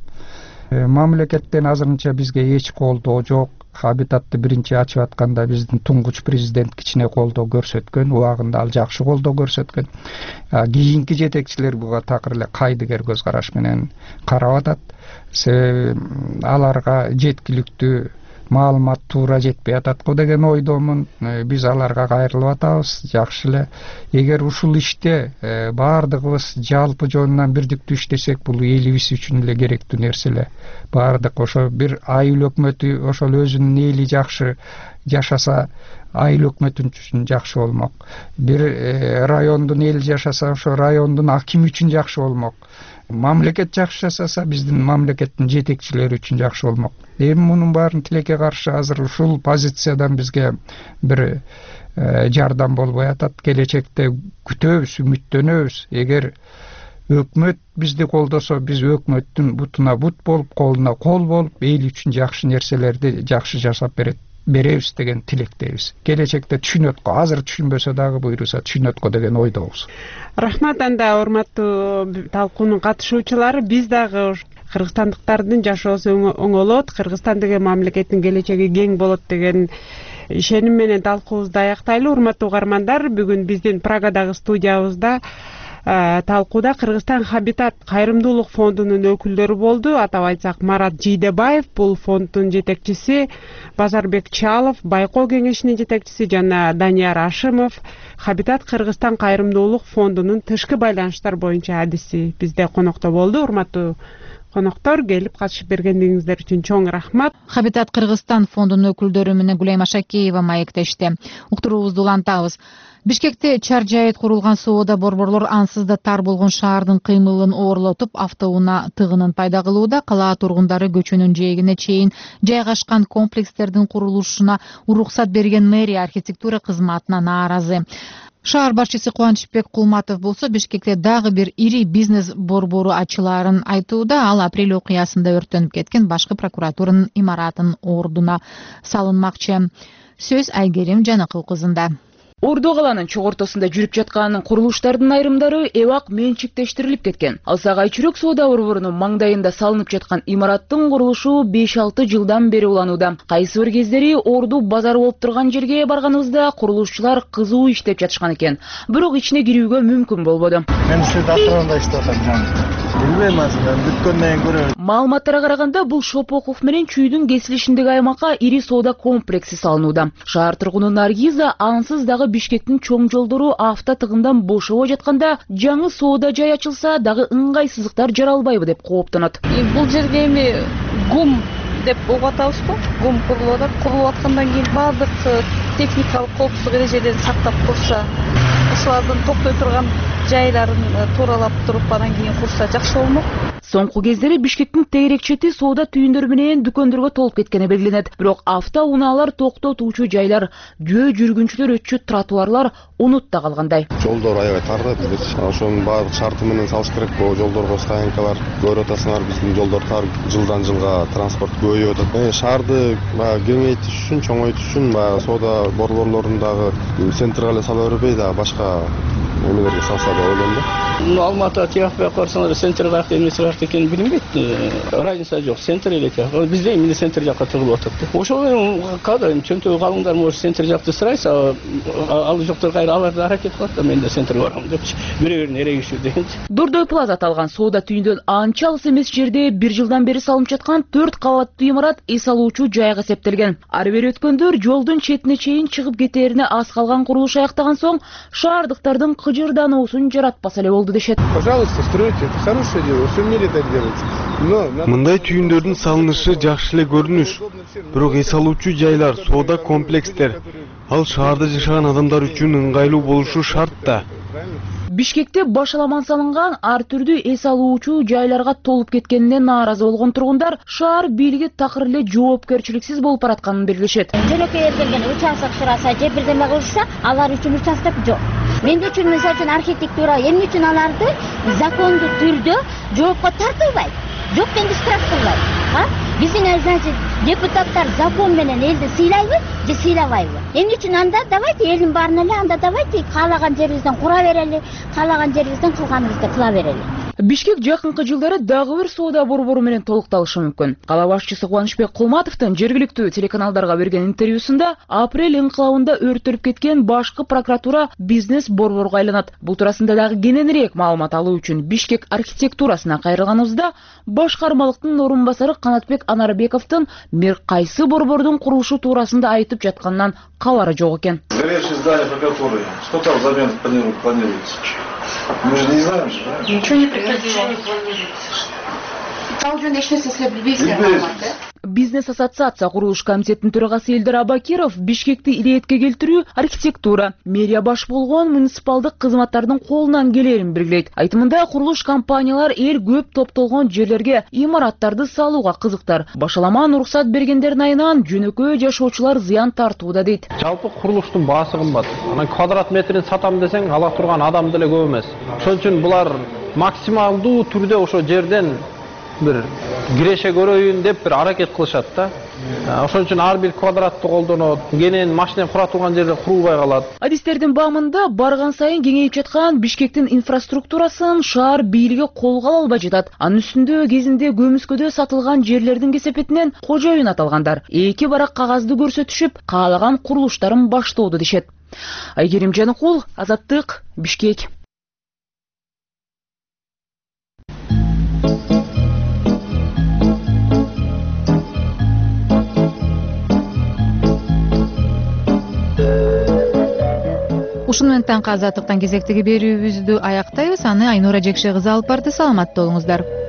Speaker 17: Мамлекеттен азырынча бизге эч колдоо жок. Хабитатты биринчи ачып атканда биздин туңгуч президент кичине колдоо көрсөткөн, убагында ал жакшы колдоо көрсөткөн. Кийинки жетекчилер буга такыр эле кайдыгер көз караш менен карап атат. Себеби аларга жеткиликтүү маалымат туура жетпей атат го деген ойдомун. Биз аларга кайрылып атабыз. Жакшы эле. Эгер ушул иште баардыгыбыз жалпы жонунан бирдиктүү иштесек, бул элибиз үчүн эле керектүү нерсе эле. Баардык ошо бир айыл өкмөтү ошол өзүнүн эли жакшы жашаса, айыл өкмөтүн үчүн жакшы болмок. Бир райондун эли жашаса, ошо райондун акими үчүн жакшы болмок. Мамлекет жакшы жасаса, биздин мамлекеттин жетекчилери үчүн жакшы болмок. Эми мунун баарын тилекке каршы азыр ушул позициядан бизге бир жардам болбой атат. Келечекте күтөбүз, үмүттөнөбүз. Эгер өкмөт бизди колдосо, биз өкмөттүн бутуна бут болуп, колуна кол болуп, эл үчүн жакшы нерселерди жакшы жасап берет беребиз деген тилектебиз. Келечекте түшүнөт го, азыр түшүнбөсө дагы буйруса түшүнөт го деген ойдобуз.
Speaker 10: Рахмат анда урматтуу талкуунун катышуучулары, биз дагы кыргызстандыктардын жашоосу оңолот, Кыргызстан деген мамлекеттин келечеги кең болот деген ишеним менен талкуубузду аяктайлы. Урматтуу угармандар, бүгүн биздин Прагадагы студиябызда талкууда Кыргызстан Хабитат кайрымдуулук фондунун өкүлдөрү болду. Атап айтсак, Марат Жийдебаев, бул фонддун жетекчиси, Базарбек Чалов, байкоо кеңешинин жетекчиси жана Данияр Ашимов, Хабитат Кыргызстан кайрымдуулук фондунун тышкы байланыштар боюнча адиси бизде конокто болду. Урматтуу коноктор, келип катышып бергендигиңиздер үчүн чоң рахмат.
Speaker 16: Хабитат Кыргызстан фондунун өкүлдөрү менен Гулайма Шакеева маектешти. Уктуруубузду улантабыз. Бишкекте чаржайыт курулган соода борборлор ансыз да тар болгон шаардын кыймылын ooрлотуп, автоунаа тыгынын пайда кылууда. Кала тургундары көчөнүн жээгине чейин жайгашкан комплекстердин курулушуна уруксат берген мэрия архитектура кызматына нааразы. Шаар башчысы Кубанычбек Кулматов болсо Бишкекте дагы бир ири бизнес борбору ачылаарын айтууда. Ал апрель окуясында өрттөнүп кеткен башкы прокуратуранын имаратынын ордуна салынмакчы. Сөз Айгерим Жанакыл кызында.
Speaker 20: Ордо каланын чок ортосунда жүрүп жаткан курулуштардын айрымдары эбак менчиктештирилип кеткен. Ал Сагай Чүрөк соода борборунун маңдайында салынып жаткан имараттын курулушу 5-6 жылдан бери уланууда. Кайсы бир кездери Орду базар болуп турган жерге барганыбызда курулушчулар кызуу иштеп жатышкан экен. Бирок ичине кирүүгө мүмкүн болбоду.
Speaker 13: Мен сизде охранда иштеп атам. Билбейм азыр, бүткөндөн көрөм.
Speaker 20: Маалыматтарга караганда, бул Шопоков менен Чүйдүн кесилишиндеги аймакка ири соода комплекси салынууда. Шаар тургуну Наргиза ансыз дагы Бишкектин чоң жолдору авто тыгындан бошобой жатканда жаңы соода жай ачылса дагы ыңгайсыздыктар жаралбайбы деп кооптонот.
Speaker 21: Бул жерге эми ГУМ деп угатабыз го. ГУМ курулуп атат. Курулуп аткандан кийин баардык техникалык коопсуздук эрежелерин сактап турса, ошолордун токтой турган жайларын тууралап туруп анан кийин курса жакшы болмок.
Speaker 20: Соңку кездери Бишкектин тегерек чети соода түйүндөрү менен дүкөндөргө толуп кеткени белгиленет. Бирок автоунаалар токтотуучу жайлар, жөө жүргүнчүлөр өтчү тротуарлар унутта калгандай.
Speaker 22: Жолдор аябай тар да бизде. Ошонун баардык шарты менен салыштырып, жолдорго стоянкалар көрүп атасыңар, биздин жолдор тар, жылдан жылга транспорт көбөйүп атат. Шаарды кеңейтиш үчүн, чоңойтуш үчүн соода борборлорундагы центрге эле сала бербей да башка эмелерге салса деп ойлойм да.
Speaker 23: Алматыга тияпай карасаңар, центр каяк эмеси бар экенин билинбейт. Разница жок, центр эле тияп. Бизде эмне центр жакка тыгылып атат. Ошол када чөнтөгү калыңдар, может центр жакты сурайса, ал жоктор кайра аларды аракет кылат да, мен да центрге барам депчи. Бирөөрүн эрегишүү дегенчи.
Speaker 20: Дордой плаза аталган соода түйүндөн анча алыс эмес жерде 1 жылдан бери салынып жаткан 4 кабаттуу имарат эс алуучу жайга эсептелген. Ары бери өткөндөр жолдун четине чейин чыгып кетерине аз калган курулуш аяктаган соң шаардыктардын кыжырдануусун жаратпаса эле болду дешет.
Speaker 24: Пожалуйста, стройте, это хорошее дело, все в мире так делается. Мындай түйүндөрдүн салынышы жакшы эле көрүнүш. Бирок эс алуучу жайлар, соода комплекстер, ал шаарда жашаган адамдар үчүн ыңгайлуу болушу шарт да.
Speaker 20: Бишкекте башаламан салынган ар түрдүү эс алуучу жайларга толуп кеткенине нааразы болгон тургундар шаар бийлиги такыр эле жоопкерчиликсиз болуп баратканын белгилешет.
Speaker 25: Жөнөкөй келген участок сураса же бирдеме кылышса, алар үчүн участок жок. Мен үчүн мисалы үчүн архитектура эмне үчүн аларды закондуу түрдө жоопко тартылбайт? Жок дегенде штраф кылбайт. Биздин значит депутаттар закон менен элди сыйлайбы же сыйлабайбы? Эмне үчүн анда давайте элдин баарына эле анда давайте каалаган жерибизден кура берели, каалаган жерибизден кылганыбызды кыла берели.
Speaker 20: Бишкек жакынкы жылдары дагы бир соода борбору менен толукталышы мүмкүн. Кала башчысы Кубанычбек Кулматовдун жергиликтүү телеканалдарга берген интервьюсунда апрель инкылабында өрттөлүп кеткен башкы прокуратура бизнес борборго айланат. Бул туурасында дагы кененирээк маалымат алуу үчүн Бишкек архитектурасына кайрылганыбызда башкармалыктын орун басары Канатбек Анарбековдун мер кайсы борбордун курулушу туурасында айтып жатканынан кабары жок экен.
Speaker 2: Горевшее здание прокуратуры. Что там взамен планируется? Мы же не знаем же, да?
Speaker 26: Ничего не планируется. Там уже начнется следующий формат,
Speaker 20: Бизнес ассоциация курулуш комитетинин төрагасы Элдер Абакиров Бишкекти иретке келтирүү архитектура, мэрия баш болгон муниципалдык кызматтардын колунан келерин белгилейт. Айтымында курулуш компаниялар эл көп топтолгон жерлерге имараттарды салууга кызыктар. Башаламан уруксат бергендердин айынан жөнөкөй жашоочулар зыян тартууда дейт.
Speaker 27: Жалпы курулуштун баасы кымбат. Анан квадрат метрин сатам десең, ала турган адам деле көп эмес. Ошон үчүн булар максималдуу түрдө ошо жерден бир киреше көрөйүн деп бир аракет кылышат да. Ошон үчүн ар бир квадратты колдонот, кенен машина куратылган жерде курулбай калат.
Speaker 20: Адистердин баамында барган сайын кеңейип жаткан Бишкектин инфраструктурасын шаар бийлиги колго ала албай жатат. Анын үстүндө кезинде көмүскөдө сатылган жерлердин кесепетинен кожоюн аталгандар эки барак кагазды көрсөтүшүп, каалаган курулуштарын баштоодо дешет. Айгерим Жаныкул, Азаттык, Бишкек.
Speaker 16: Ушуну менен таңкы Азаттыктан кезектеги берүүбүздү аяктайбыз. Аны Айнура Жекше кызы алып барды. Саламатта болуңуздар.